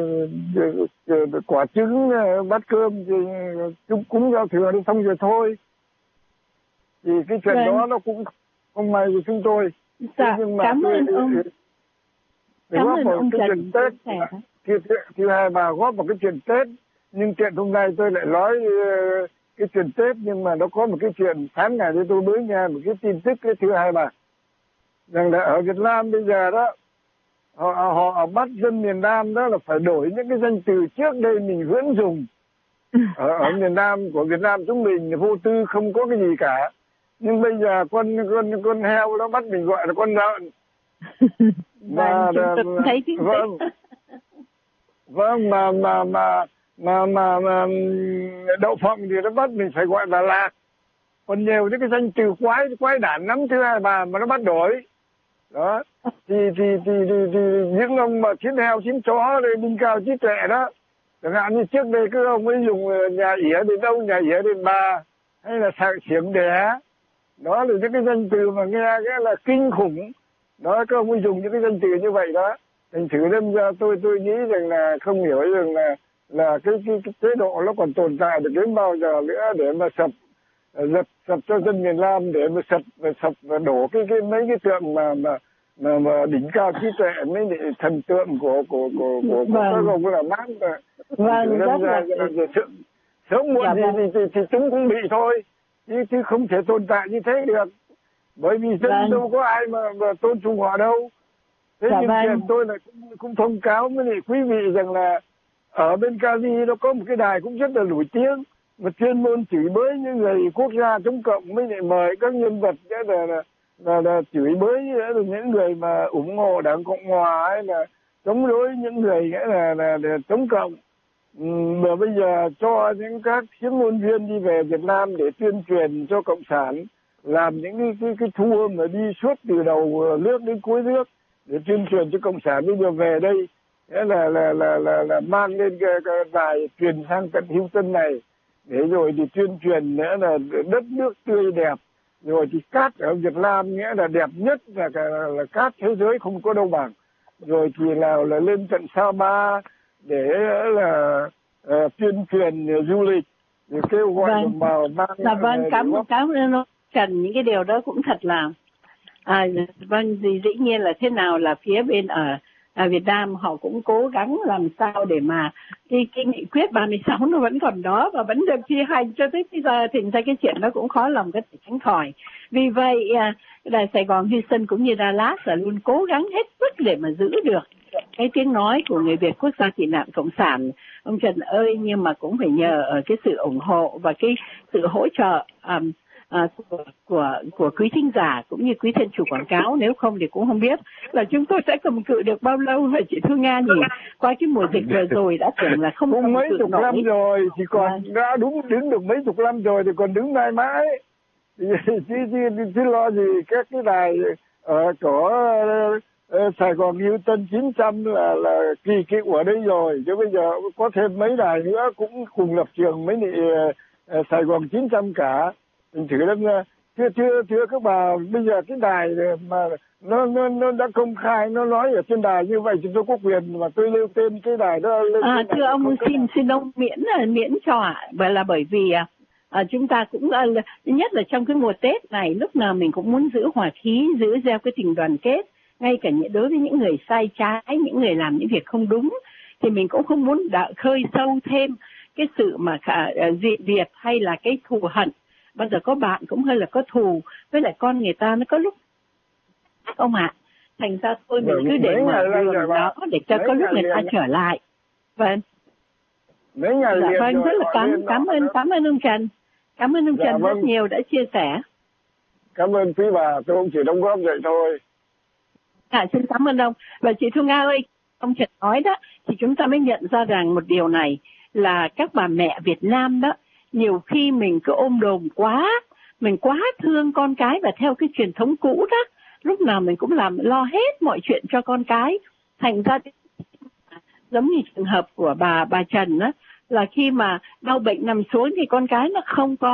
quả trứng bát cơm thì chúng cúng giao thừa đi xong rồi thôi. Thì cái chuyện đó nó cũng không may của chúng tôi. Dạ, nhưng mà cảm ơn ông. Cảm ơn ông Trần Tết thì hai bà góp vào cái chuyện Tết, nhưng chuyện hôm nay tôi lại nói cái chuyện Tết, nhưng mà nó có một cái chuyện sáng ngày thì tôi mới nghe một cái tin tức cái thứ hai bà, rằng là ở Việt Nam bây giờ đó họ bắt dân miền Nam đó là phải đổi những cái danh từ trước đây mình vẫn dùng ở miền Nam của Việt Nam chúng mình vô tư không có cái gì cả. Nhưng bây giờ con heo nó bắt mình gọi là con lợn. Mà thấy vâng mà đậu phộng thì nó bắt mình phải gọi là lạc. Còn nhiều những cái danh từ quái đản lắm thứ hai bà mà nó bắt đổi. Đó. Thì những ông mà chiến heo chiến chó đây đinh cao trí tuệ đó, chẳng hạn như trước đây cứ ông ấy dùng nhà ỉa đến đâu, nhà ỉa đến bà, hay là sạc xiểm đẻ. Đó là những cái danh từ mà nghe cái là kinh khủng. Đó, các ông ấy dùng những cái danh từ như vậy đó. Thành thử đâm ra tôi nghĩ rằng là không hiểu rằng là cái chế độ nó còn tồn tại được đến bao giờ nữa để mà sập cho dân miền Nam, để mà sập và đổ cái mấy cái tượng mà đỉnh cao trí tuệ, mấy thần tượng của các ông là Marx. Vâng, đâm ra sớm muộn thì chúng cũng bị thôi. Chứ không thể tồn tại như thế được, bởi vì dân đâu có ai mà tôn trọng họ đâu. Thế nhưng chuyện tôi là cũng thông cáo với quý vị rằng là ở bên Cali nó có một cái đài cũng rất là nổi tiếng, mà chuyên môn chửi bới những người quốc gia chống cộng, mới lại mời các nhân vật là chửi bới những người mà ủng hộ Đảng Cộng Hòa hay là chống đối những người nghĩa là chống cộng. Mà bây giờ cho những các chuyên môn viên đi về Việt Nam để tuyên truyền cho Cộng sản, làm những cái tour mà đi suốt từ đầu nước đến cuối nước để tuyên truyền cho Cộng sản. Bây giờ về đây là mang lên cái đài truyền sang tận Houston này để rồi thì tuyên truyền nữa là đất nước tươi đẹp, rồi thì cát ở Việt Nam nghĩa là đẹp nhất, là cát thế giới không có đâu bằng. Rồi thì là lên tận Sapa để là tuyên truyền du lịch, để kêu gọi đồng bào mang. Dạ vâng, cảm ơn ông Trần, những cái điều đó cũng thật là vâng, thì dĩ nhiên là thế nào là phía bên ở Việt Nam họ cũng cố gắng làm sao để mà cái nghị quyết 36 nó vẫn còn đó và vẫn được thi hành cho tới bây giờ, thì ra cái chuyện đó cũng khó lòng có thể tránh khỏi. Vì vậy Đài Sài Gòn, Houston cũng như Dallas là luôn cố gắng hết sức để mà giữ được cái tiếng nói của người Việt quốc gia tị nạn cộng sản ông Trần ơi, nhưng mà cũng phải nhờ ở cái sự ủng hộ và cái sự hỗ trợ của quý thính giả cũng như quý thân chủ quảng cáo, nếu không thì cũng không biết là chúng tôi sẽ cầm cự được bao lâu hả chị Thu Nga nhỉ? Qua cái mùa dịch vừa rồi đã tưởng là không cầm mấy cự chục nổi. năm rồi thì còn đã đứng được mấy chục năm rồi thì còn đứng mãi mãi chứ lo gì các cái đài ở có Sài Gòn Newton 900 là kỳ cựu ở đây rồi, chứ bây giờ có thêm mấy đài nữa cũng cùng lập trường mấy Sài Gòn 900 cả. Mình thử lắm nha. Thưa các bà, bây giờ cái đài mà nó đã công khai, nó nói ở trên đài như vậy thì tôi có quyền mà tôi nêu tên cái đài đó lên. Thưa ông, xin ông miễn cho ạ. Vậy là bởi vì chúng ta cũng nhất là trong cái mùa Tết này, lúc nào mình cũng muốn giữ hòa khí, giữ gieo cái tình đoàn kết, ngay cả đối với những người sai trái, những người làm những việc không đúng, thì mình cũng không muốn khơi sâu thêm cái sự mà dị biệt hay là cái thù hận. Bao giờ có bạn cũng hơi là có thù với lại con người ta, nó có lúc ông ạ. Thành ra thôi mình cứ để mở đường đó để cho có lúc người ta trở lại. Vâng. Mấy ngày liền vâng, rất là cảm ơn ông Trần. Cảm ơn ông Trần rất nhiều đã chia sẻ. Cảm ơn quý bà, tôi cũng chỉ đóng góp vậy thôi. Xin cảm ơn ông. Và chị Thu Nga ơi, ông Trần nói đó, thì chúng ta mới nhận ra rằng một điều này là các bà mẹ Việt Nam đó, nhiều khi mình cứ ôm đồm quá, mình quá thương con cái và theo cái truyền thống cũ đó, lúc nào mình cũng lo hết mọi chuyện cho con cái. Thành ra giống như trường hợp của bà Trần đó, là khi mà đau bệnh nằm xuống thì con cái nó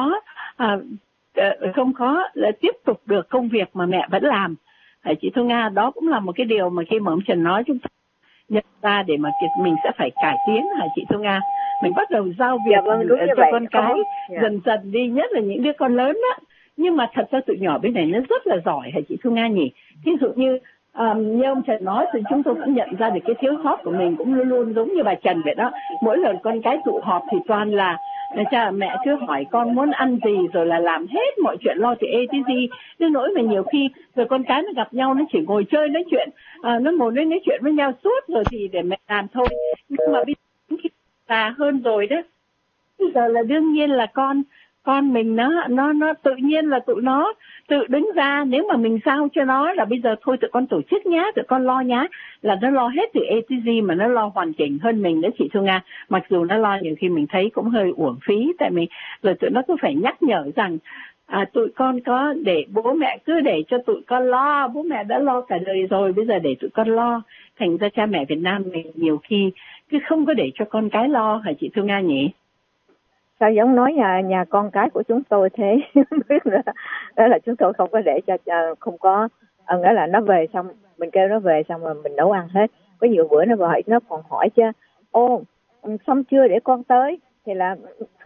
không có tiếp tục được công việc mà mẹ vẫn làm. Chị Thu Nga, đó cũng là một cái điều mà khi mà ông Trần nói chúng ta nhận ra để mà mình sẽ phải cải tiến hả chị Thu Nga? Mình bắt đầu giao việc cho con cái dần dần đi, nhất là những đứa con lớn đó. Nhưng mà thật ra tụi nhỏ bên này nó rất là giỏi hả chị Thu Nga nhỉ? Thí dụ như ông Trần nói thì chúng tôi cũng nhận ra được cái thiếu sót của mình cũng luôn luôn giống như bà Trần vậy đó. Mỗi lần con cái tụ họp thì toàn là cha mẹ cứ hỏi con muốn ăn gì, rồi là làm hết mọi chuyện lo từ A tới Z. Đến nỗi mà nhiều khi rồi con cái nó gặp nhau nó chỉ ngồi chơi nói chuyện, nó ngồi nói chuyện với nhau suốt rồi thì để mẹ làm thôi. Nhưng mà bây giờ khi già hơn rồi đó, bây giờ là đương nhiên là con mình nó tự nhiên là tụi nó tự đứng ra. Nếu mà mình sao cho nó là bây giờ thôi tụi con tổ chức nhá, tụi con lo nhá, là nó lo hết từ A tới Z mà nó lo hoàn chỉnh hơn mình đó chị Thu Nga. Mặc dù nó lo nhiều khi mình thấy cũng hơi uổng phí, tại vì rồi tụi nó cứ phải nhắc nhở rằng tụi con có để bố mẹ cứ để cho tụi con lo, bố mẹ đã lo cả đời rồi, bây giờ để tụi con lo. Thành ra cha mẹ Việt Nam mình nhiều khi cứ không có để cho con cái lo hả chị Thu Nga nhỉ? Sao giống nói nhà con cái của chúng tôi thế? Biết nữa. Đó là chúng tôi không có để cho không có, nghĩa là nó về xong mình kêu nó về xong rồi mình nấu ăn hết. Có nhiều bữa nó còn hỏi chứ, xong chưa để con tới, thì là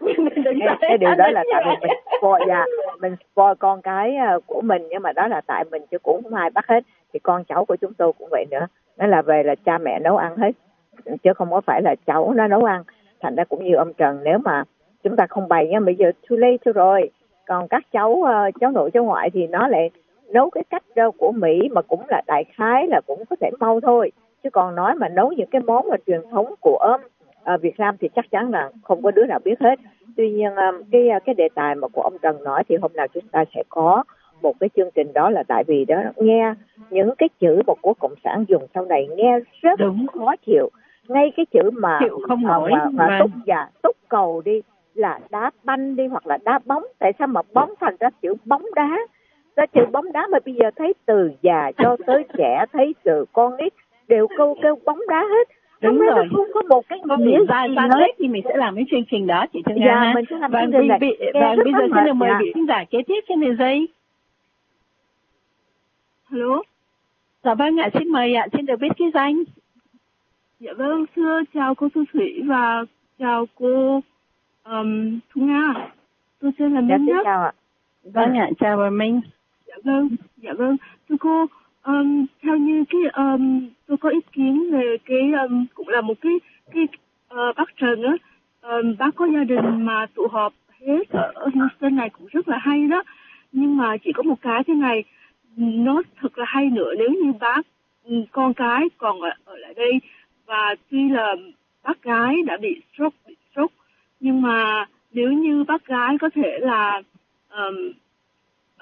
cái điều đó là tại vì mình coi con cái của mình, nhưng mà đó là tại mình chứ cũng không ai bắt hết. Thì con cháu của chúng tôi cũng vậy nữa, nó là về là cha mẹ nấu ăn hết chứ không có phải là cháu nó nấu ăn. Thành ra cũng như ông Trần, nếu mà chúng ta không bày nha, bây giờ too late rồi. Còn các cháu nội cháu ngoại thì nó lại nấu cái cách của Mỹ mà cũng là đại khái là cũng có thể mau thôi. Chứ còn nói mà nấu những cái món mà truyền thống của Việt Nam thì chắc chắn là không có đứa nào biết hết. Tuy nhiên cái đề tài mà của ông Trần nói thì hôm nào chúng ta sẽ có một cái chương trình, đó là tại vì đó nghe những cái chữ mà của Cộng sản dùng sau này nghe rất khó chịu. Ngay cái chữ mà không nổi mà túc cầu đi, là đá banh đi, hoặc là đá bóng. Tại sao mà bóng thành ra chữ bóng đá? Ra chữ bóng đá mà bây giờ thấy từ già cho tới trẻ, thấy từ con nít đều kêu bóng đá hết. Đúng rồi. Không có một cái nghĩa ra hết thì mình sẽ làm cái chương trình đó chị Thu Nga. Mình sẽ làm chương trình này. Và bây giờ xin được mời vị khán giả kế tiếp trên đường dây. Hello. Dạ vâng ạ, xin mời ạ, xin được biết cái danh. Dạ vâng, thưa chào cô Thu Thủy và chào cô Thu Nga. Tôi tên là Minh Nhất. Chào ạ. Vâng ạ, chào bà Minh. Dạ vâng. Thưa cô, theo như cái tôi có ý kiến về cái cũng là một cái bác Trần á, bác có gia đình mà tụ họp hết ở Houston này cũng rất là hay đó. Nhưng mà chỉ có một cái thế này, nó thật là hay nữa nếu như bác con cái còn ở lại đây, và tuy là bác gái đã bị stroke, nhưng mà nếu như bác gái có thể là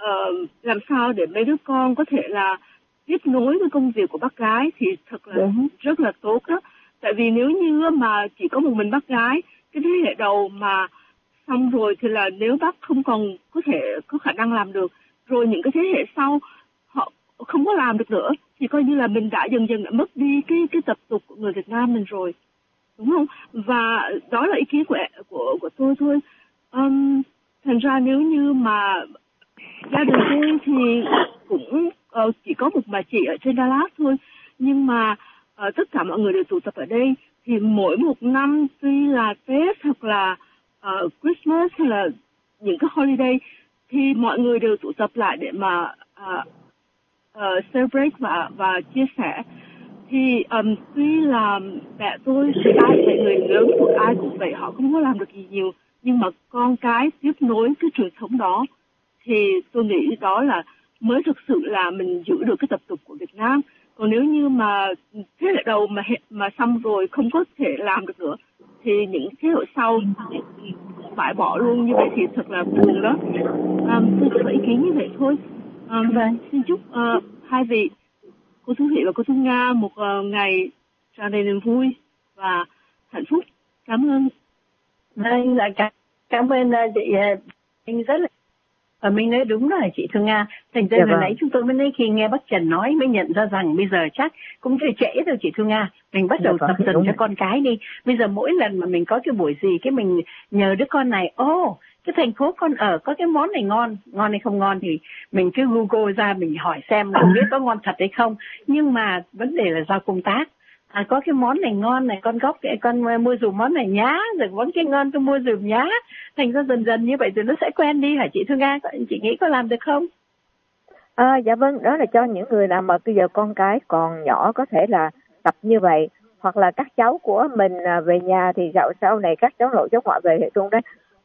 làm sao để mấy đứa con có thể là tiếp nối với công việc của bác gái thì thật là rất là tốt đó. Tại vì nếu như mà chỉ có một mình bác gái, cái thế hệ đầu mà xong rồi thì là nếu bác không còn có khả năng làm được, rồi những cái thế hệ sau họ không có làm được nữa, thì coi như là mình đã dần dần đã mất đi cái tập tục của người Việt Nam mình rồi, đúng không? Và đó là ý kiến của tôi thôi. Thành ra nếu như mà gia đình tôi thì cũng chỉ có một bà chị ở trên Đà Lạt thôi, nhưng mà tất cả mọi người đều tụ tập ở đây. Thì mỗi một năm tuy là Tết hoặc là Christmas hay là những cái holiday thì mọi người đều tụ tập lại để mà celebrate và chia sẻ. Thì tuy là mẹ tôi thì ai người lớn của ai cũng vậy, họ không có làm được gì nhiều, nhưng mà con cái tiếp nối cái truyền thống đó thì tôi nghĩ đó là mới thực sự là mình giữ được cái tập tục của Việt Nam. Còn nếu như mà thế hệ đầu mà xong rồi không có thể làm được nữa thì những thế hệ sau bãi bỏ luôn, như vậy thì thật là buồn đó. Tôi chỉ có ý kiến như vậy thôi. Xin chúc hai vị, cô Thu Thị và cô Thu Nga, một ngày tràn đầy niềm vui và hạnh phúc. Cảm ơn. Cảm ơn chị. Mình rất là mình nói đúng rồi chị Thu Nga. Thành ra hồi nãy chúng tôi mới nói, khi nghe bác Trần nói mới nhận ra rằng bây giờ chắc cũng trễ rồi chị Thu Nga. Mình bắt đầu tập dần cho con cái đi. Bây giờ mỗi lần mà mình có cái buổi gì, cái mình nhờ đứa con này, cái thành phố con ở có cái món này ngon hay không ngon thì mình cứ Google ra mình hỏi xem là biết có ngon thật hay không. Nhưng mà vấn đề là do công tác. Có cái món này ngon này, con mua dùm món này nhá, rồi món cái ngon con mua dùm nhá. Thành ra dần dần như vậy thì nó sẽ quen đi hả chị Thu Nga? Chị nghĩ có làm được không? Dạ vâng, đó là cho những người nào mà bây giờ con cái còn nhỏ có thể là tập như vậy. Hoặc là các cháu của mình về nhà thì sau này các cháu nội cháu ngoại về thì cũng đấy.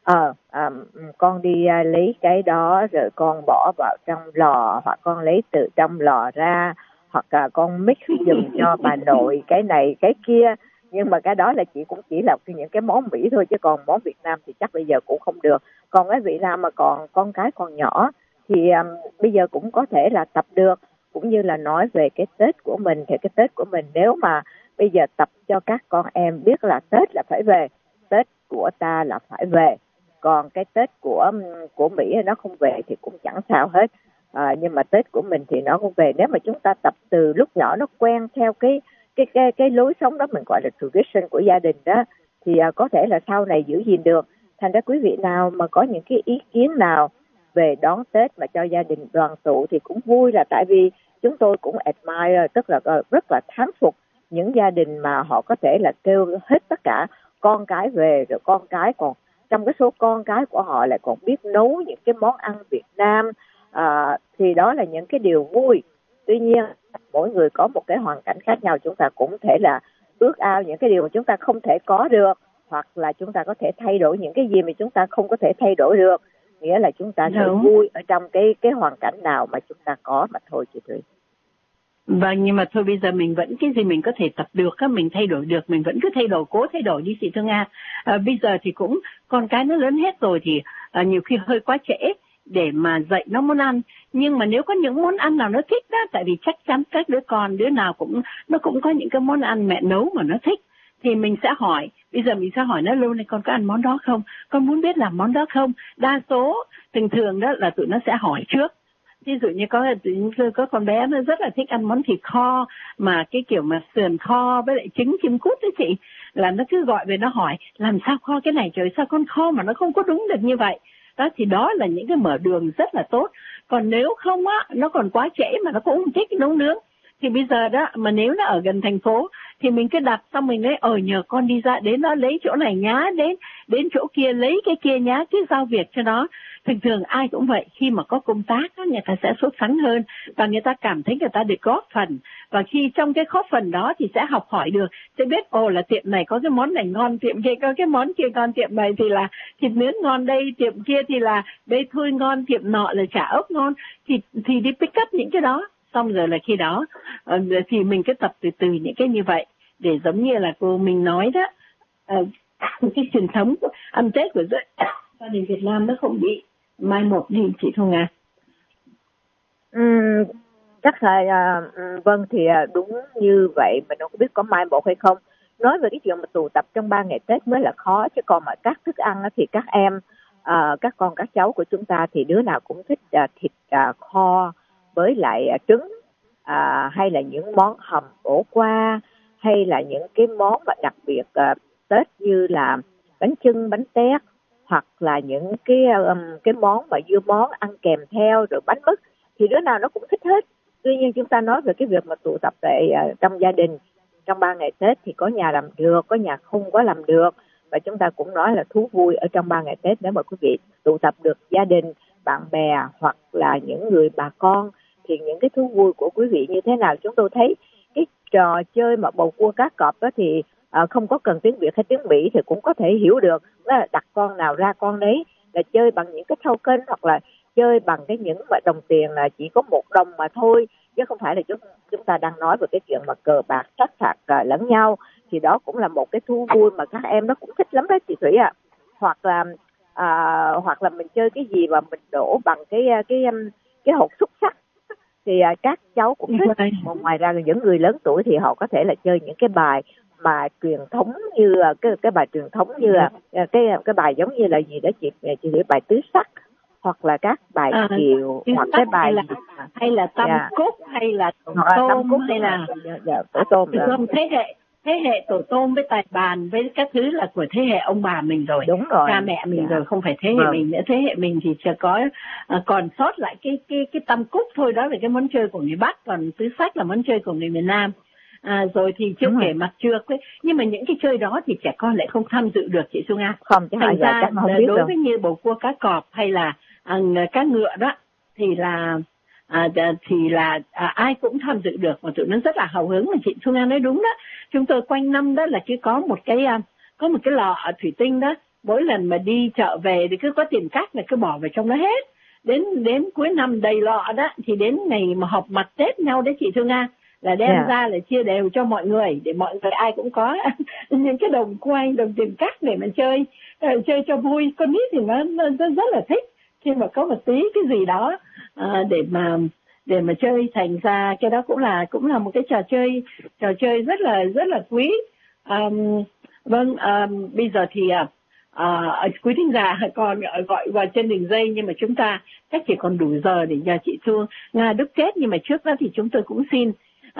Con đi lấy cái đó rồi con bỏ vào trong lò, hoặc con lấy từ trong lò ra, hoặc là con mix dùm cho bà nội cái này cái kia. Nhưng mà cái đó là cũng chỉ là những cái món Mỹ thôi, chứ còn món Việt Nam thì chắc bây giờ cũng không được. Còn cái vị nào mà còn con cái còn nhỏ thì bây giờ cũng có thể là tập được. Cũng như là nói về cái Tết của mình, thì cái Tết của mình nếu mà bây giờ tập cho các con em biết là Tết là phải về, Tết của ta là phải về. Còn cái Tết của Mỹ nó không về thì cũng chẳng sao hết. Nhưng mà Tết của mình thì nó không về. Nếu mà chúng ta tập từ lúc nhỏ nó quen theo cái lối sống đó, mình gọi là tradition của gia đình đó, thì có thể là sau này giữ gìn được. Thành ra quý vị nào mà có những cái ý kiến nào về đón Tết mà cho gia đình đoàn tụ thì cũng vui, là tại vì chúng tôi cũng admire, tức là rất là thán phục những gia đình mà họ có thể là kêu hết tất cả con cái về, rồi con cái còn trong cái số con cái của họ lại còn biết nấu những cái món ăn Việt Nam. Thì đó là những cái điều vui. Tuy nhiên mỗi người có một cái hoàn cảnh khác nhau, chúng ta cũng thể là ước ao những cái điều mà chúng ta không thể có được, hoặc là chúng ta có thể thay đổi những cái gì mà chúng ta không có thể thay đổi được. Nghĩa là chúng ta sẽ vui ở trong cái hoàn cảnh nào mà chúng ta có mà thôi chị Thủy. Vâng, nhưng mà thôi bây giờ mình vẫn cái gì mình có thể tập được, mình thay đổi được, mình vẫn cứ cố thay đổi đi chị Thu Nga. Bây giờ thì cũng con cái nó lớn hết rồi thì nhiều khi hơi quá trễ để mà dạy nó món ăn. Nhưng mà nếu có những món ăn nào nó thích đó, tại vì chắc chắn các đứa nào nó cũng có những cái món ăn mẹ nấu mà nó thích, thì mình sẽ hỏi. Bây giờ mình sẽ hỏi nó lâu nay con có ăn món đó không, con muốn biết làm món đó không. Đa số thường đó là tụi nó sẽ hỏi trước. Ví dụ như có con bé nó rất là thích ăn món thịt kho, mà cái kiểu mà sườn kho với lại trứng chim cút đấy chị, là nó cứ gọi về nó hỏi làm sao kho cái này, trời sao con kho mà nó không có đúng được như vậy đó. Thì đó là những cái mở đường rất là tốt. Còn nếu không á, nó còn quá trễ mà nó cũng không thích nấu nướng, thì bây giờ đó mà nếu nó ở gần thành phố thì mình cứ đặt, xong mình nói nhờ con đi ra đến nó lấy chỗ này nhá, đến chỗ kia lấy cái kia nhá, cứ giao việc cho nó. Thường ai cũng vậy, khi mà có công tác đó, người ta sẽ sốt sắng hơn và người ta cảm thấy người ta được góp phần, và khi trong cái góp phần đó thì sẽ học hỏi được, sẽ biết là tiệm này có cái món này ngon, tiệm kia có cái món kia ngon, tiệm này thì là thịt nướng ngon đây, tiệm kia thì là bê thui ngon, tiệm nọ là chả ốc ngon, thì đi pick up những cái đó. Xong rồi là khi đó thì mình cứ tập từ những cái như vậy, để giống như là cô mình nói đó, cái truyền thống ăn Tết của gia đình Việt Nam nó không bị mai một đi chị Thu Nga. Chắc là vâng, thì đúng như vậy, mình không biết có mai một hay không. Nói về cái chuyện mà tụ tập trong 3 ngày Tết mới là khó, chứ còn mà các thức ăn thì các em, các con các cháu của chúng ta thì đứa nào cũng thích thịt kho với lại trứng, hay là những món hầm ổ qua, hay là những cái món mà đặc biệt Tết như là bánh chưng, bánh tét, hoặc là những cái món mà dưa món ăn kèm theo, rồi bánh mứt, thì đứa nào nó cũng thích hết. Tuy nhiên chúng ta nói về cái việc mà tụ tập tại trong gia đình trong 3 ngày Tết thì có nhà làm được, có nhà không có làm được. Và chúng ta cũng nói là thú vui ở trong 3 ngày Tết, nếu mà quý vị tụ tập được gia đình, bạn bè hoặc là những người bà con, thì những cái thú vui của quý vị như thế nào. Chúng tôi thấy cái trò chơi mà bầu cua cá cọp đó thì không có cần tiếng Việt hay tiếng Mỹ thì cũng có thể hiểu được. Đó là đặt con nào ra con đấy, là chơi bằng những cái token hoặc là chơi bằng những đồng tiền là chỉ có 1 đồng mà thôi, chứ không phải là chúng ta đang nói về cái chuyện mà cờ bạc sát phạt lẫn nhau. Thì đó cũng là một cái thú vui mà các em nó cũng thích lắm đó chị Thủy ạ. Hoặc là mình chơi cái gì mà mình đổ bằng cái hột xúc xắc thì các cháu cũng thích. Ngoài ra những người lớn tuổi thì họ có thể là chơi những cái bài mà truyền thống như cái bài truyền thống như là cái bài giống như là gì đó chị hiểu, bài tứ sắc, hoặc là các bài kiều, hoặc cái bài hay là tam cúc, hay là tổ tôm, hay là tổ tôm. Không, thế hệ tổ tôm với tài bàn với các thứ là của thế hệ ông bà mình rồi. Đúng rồi. Cha mẹ mình rồi, không phải thế hệ mình nữa. Thế hệ mình thì chỉ có còn sót lại cái tam cúc thôi, đó là cái món chơi của người Bắc, còn tứ sách là món chơi của người miền Nam. Rồi thì chưa kể mặt trược ấy. Nhưng mà những cái chơi đó thì trẻ con lại không tham dự được chị Xuân Nga. Không, thành ra đối với như bầu cua cá cọp hay là cá ngựa đó thì là ai cũng tham dự được, và tụi nó rất là hào hứng. Mà chị Xuân Nga nói đúng đó, chúng tôi quanh năm đó là cứ có một cái lọ thủy tinh đó, mỗi lần mà đi chợ về thì cứ có tiền cát là cứ bỏ vào trong đó hết. Đến cuối năm đầy lọ đó, thì đến ngày mà họp mặt Tết nhau đấy chị Xuân Nga, là đem ra là chia đều cho mọi người, để mọi người ai cũng có những cái đồng coin, đồng tiền cát để mà chơi cho vui. Con nít thì nó rất là thích khi mà có một tí cái gì đó để mà chơi. Thành ra cái đó cũng là một cái trò chơi rất là quý. Bây giờ thì quý thính giả còn gọi vào trên đường dây, nhưng mà chúng ta chắc chỉ còn đủ giờ để nhờ chị Xuân Nga đúc kết. Nhưng mà trước đó thì chúng tôi cũng xin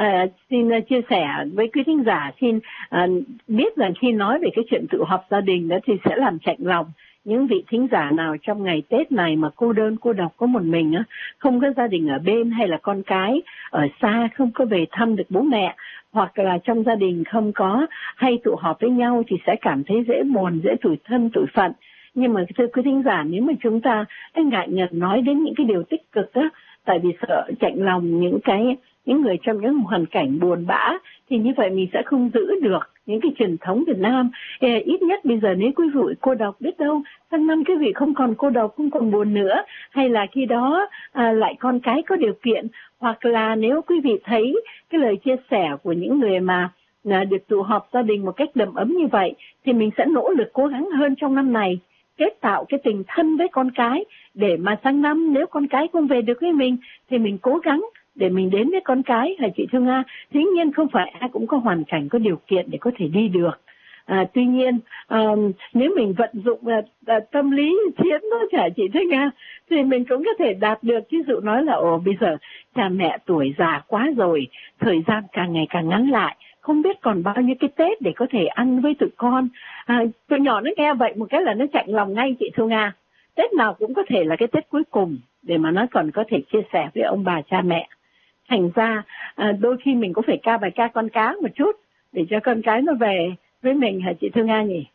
chia sẻ với quý thính giả, xin biết rằng khi nói về cái chuyện tụ họp gia đình đó thì sẽ làm chạnh lòng những vị thính giả nào trong ngày Tết này mà cô đơn cô độc có một mình á, không có gia đình ở bên, hay là con cái ở xa không có về thăm được bố mẹ, hoặc là trong gia đình không có hay tụ họp với nhau, thì sẽ cảm thấy dễ buồn, dễ tủi thân tủi phận. Nhưng mà thưa quý thính giả, nếu mà chúng ta ngại ngần nói đến những cái điều tích cực á, tại vì sợ chạnh lòng những người trong những hoàn cảnh buồn bã, thì như vậy mình sẽ không giữ được những cái truyền thống Việt Nam. Ít nhất bây giờ nếu quý vị cô độc, biết đâu sang năm quý vị không còn cô độc, không còn buồn nữa, hay là khi đó lại con cái có điều kiện, hoặc là nếu quý vị thấy cái lời chia sẻ của những người mà được tụ họp gia đình một cách đầm ấm như vậy, thì mình sẽ nỗ lực cố gắng hơn trong năm này, kết tạo cái tình thân với con cái, để mà sang năm nếu con cái không về được với mình thì mình cố gắng để mình đến với con cái, là chị Thương Nga. Tuy nhiên không phải ai cũng có hoàn cảnh, có điều kiện để có thể đi được. Tuy nhiên nếu mình vận dụng tâm lý chiến đó chả chị Thương Nga, thì mình cũng có thể đạt được. Ví dụ nói là bây giờ cha mẹ tuổi già quá rồi, thời gian càng ngày càng ngắn lại, không biết còn bao nhiêu cái Tết để có thể ăn với tụi con. Tụi nhỏ nó nghe vậy một cái là nó chạnh lòng ngay chị Thu Nga. Tết nào cũng có thể là cái Tết cuối cùng để mà nó còn có thể chia sẻ với ông bà cha mẹ. Thành ra đôi khi mình cũng phải ca bài ca con cá một chút để cho con cái nó về với mình, hả chị Thu Nga nhỉ?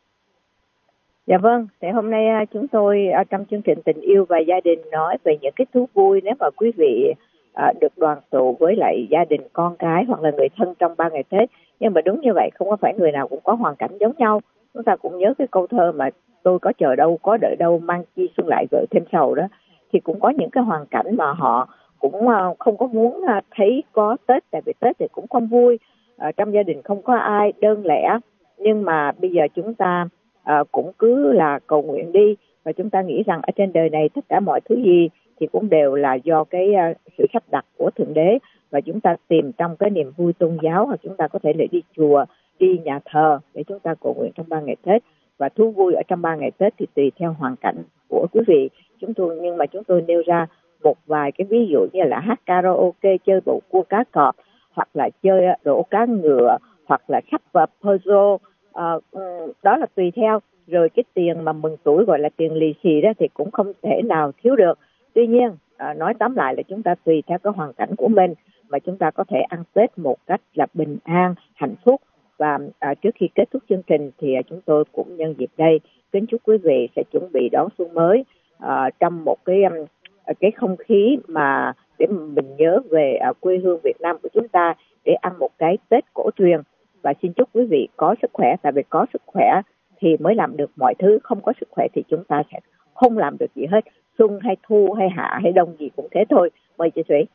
Dạ vâng, thì hôm nay chúng tôi trong chương trình Tình Yêu và Gia Đình nói về những cái thú vui nếu mà quý vị được đoàn tụ với lại gia đình, con cái hoặc là người thân trong 3 ngày Tết. Nhưng mà đúng như vậy, không có phải người nào cũng có hoàn cảnh giống nhau. Chúng ta cũng nhớ cái câu thơ mà tôi có chờ đâu, có đợi đâu, mang chi xuân lại gợi thêm sầu đó. Thì cũng có những cái hoàn cảnh mà họ cũng không có muốn thấy có Tết, tại vì Tết thì cũng không vui, trong gia đình không có ai, đơn lẻ. Nhưng mà bây giờ chúng ta cũng cứ là cầu nguyện đi, và chúng ta nghĩ rằng ở trên đời này tất cả mọi thứ gì thì cũng đều là do cái sự sắp đặt của Thượng Đế, và chúng ta tìm trong cái niềm vui tôn giáo, hoặc chúng ta có thể là đi chùa, đi nhà thờ để chúng ta cầu nguyện trong 3 ngày Tết. Và thú vui ở trong 3 ngày Tết thì tùy theo hoàn cảnh của quý vị. Nhưng mà chúng tôi nêu ra một vài cái ví dụ như là hát karaoke, chơi bầu cua cá cọp, hoặc là chơi đổ cá ngựa, hoặc là sắp và puzzle. Đó là tùy theo. Rồi cái tiền mà mừng tuổi gọi là tiền lì xì đó thì cũng không thể nào thiếu được. Tuy nhiên nói tóm lại là chúng ta tùy theo cái hoàn cảnh của mình mà chúng ta có thể ăn Tết một cách là bình an, hạnh phúc. Và trước khi kết thúc chương trình thì chúng tôi cũng nhân dịp đây kính chúc quý vị sẽ chuẩn bị đón xuân mới trong một cái không khí mà để mình nhớ về quê hương Việt Nam của chúng ta, để ăn một cái Tết cổ truyền. Và xin chúc quý vị có sức khỏe, tại vì có sức khỏe thì mới làm được mọi thứ, không có sức khỏe thì chúng ta sẽ không làm được gì hết. Xuân hay thu hay hạ hay đông gì cũng thế thôi. Mời chị Thủy.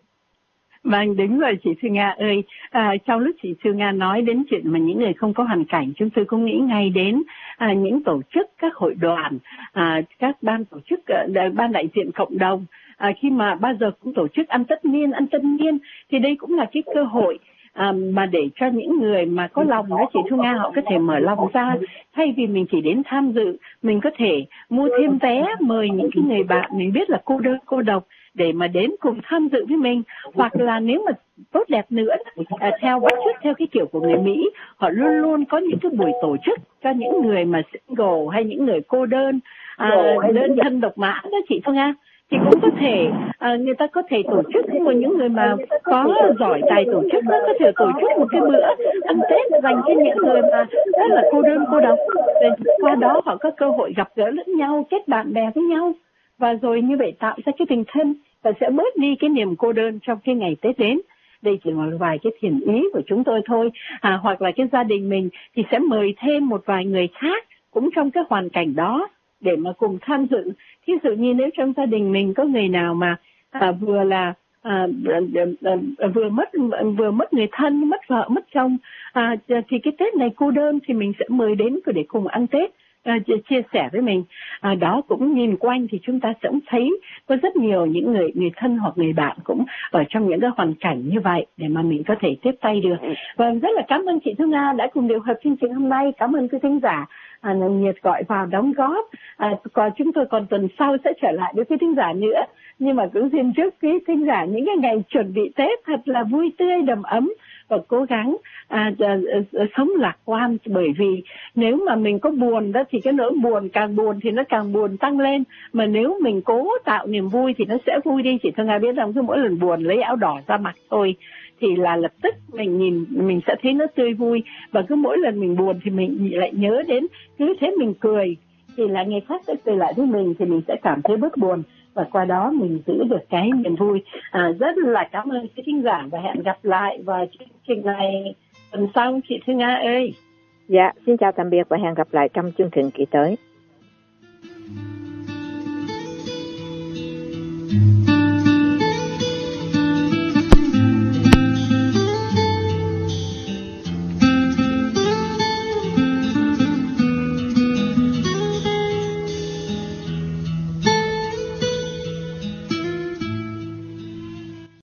Vâng, đúng rồi chị Sư Nga ơi. Trong lúc chị Sư Nga nói đến chuyện mà những người không có hoàn cảnh, chúng tôi cũng nghĩ ngay đến những tổ chức, các hội đoàn, các ban tổ chức, ban đại diện cộng đồng. Khi mà bao giờ cũng tổ chức ăn tất niên, ăn tân niên, thì đây cũng là cái cơ hội mà để cho những người mà có lòng đó chị Thu Nga, họ có thể mở lòng ra. Thay vì mình chỉ đến tham dự, mình có thể mua thêm vé, mời những cái người bạn mình biết là cô đơn cô độc để mà đến cùng tham dự với mình. Hoặc là nếu mà tốt đẹp nữa, theo bắt chước theo cái kiểu của người Mỹ, họ luôn luôn có những cái buổi tổ chức cho những người mà single hay những người cô đơn, đơn thân độc mã đó chị Thu Nga. Thì cũng có thể người ta có thể tổ chức, nhưng mà những người mà có giỏi tài tổ chức nó có thể tổ chức một cái bữa ăn Tết dành cho những người mà rất là cô đơn cô độc. Rồi qua đó họ có cơ hội gặp gỡ lẫn nhau, kết bạn bè với nhau, và rồi như vậy tạo ra cái tình thân và sẽ bớt đi cái niềm cô đơn trong cái ngày Tết đến. Đây chỉ là vài cái thiện ý của chúng tôi thôi. Hoặc là cái gia đình mình thì sẽ mời thêm một vài người khác cũng trong cái hoàn cảnh đó để mà cùng tham dự. Thí dụ như nếu trong gia đình mình có người nào mà vừa là vừa mất người thân, mất vợ, mất chồng, thì cái Tết này cô đơn thì mình sẽ mời đến để cùng ăn Tết, chia sẻ với mình. Đó cũng nhìn quanh thì chúng ta sẽ thấy có rất nhiều những người thân hoặc người bạn cũng ở trong những cái hoàn cảnh như vậy để mà mình có thể tiếp tay được. Và rất là cảm ơn chị Thu Nga đã cùng điều hợp chương trình hôm nay. Cảm ơn quý thính giả nhiệt gọi vào đóng góp. Còn chúng tôi còn tuần sau sẽ trở lại với quý thính giả nữa. Nhưng mà cũng xin chúc quý thính giả những cái ngày chuẩn bị Tết thật là vui tươi, đầm ấm và cố gắng sống lạc quan. Bởi vì nếu mà mình có buồn đó thì cái nỗi buồn càng buồn thì nó càng buồn tăng lên. Mà nếu mình cố tạo niềm vui thì nó sẽ vui đi. Chị Thương Nga biết rằng cứ mỗi lần buồn lấy áo đỏ ra mặc thôi thì là lập tức mình nhìn mình sẽ thấy nó tươi vui. Và cứ mỗi lần mình buồn thì mình lại nhớ đến, cứ thế mình cười thì là người khác sẽ cười lại với mình, thì mình sẽ cảm thấy bớt buồn và qua đó mình giữ được cái niềm vui. Rất là cảm ơn quý thính giả và hẹn gặp lại vào chương trình này tuần sau chị Thư Nga ơi. Dạ, xin chào tạm biệt và hẹn gặp lại trong chương trình kỳ tới.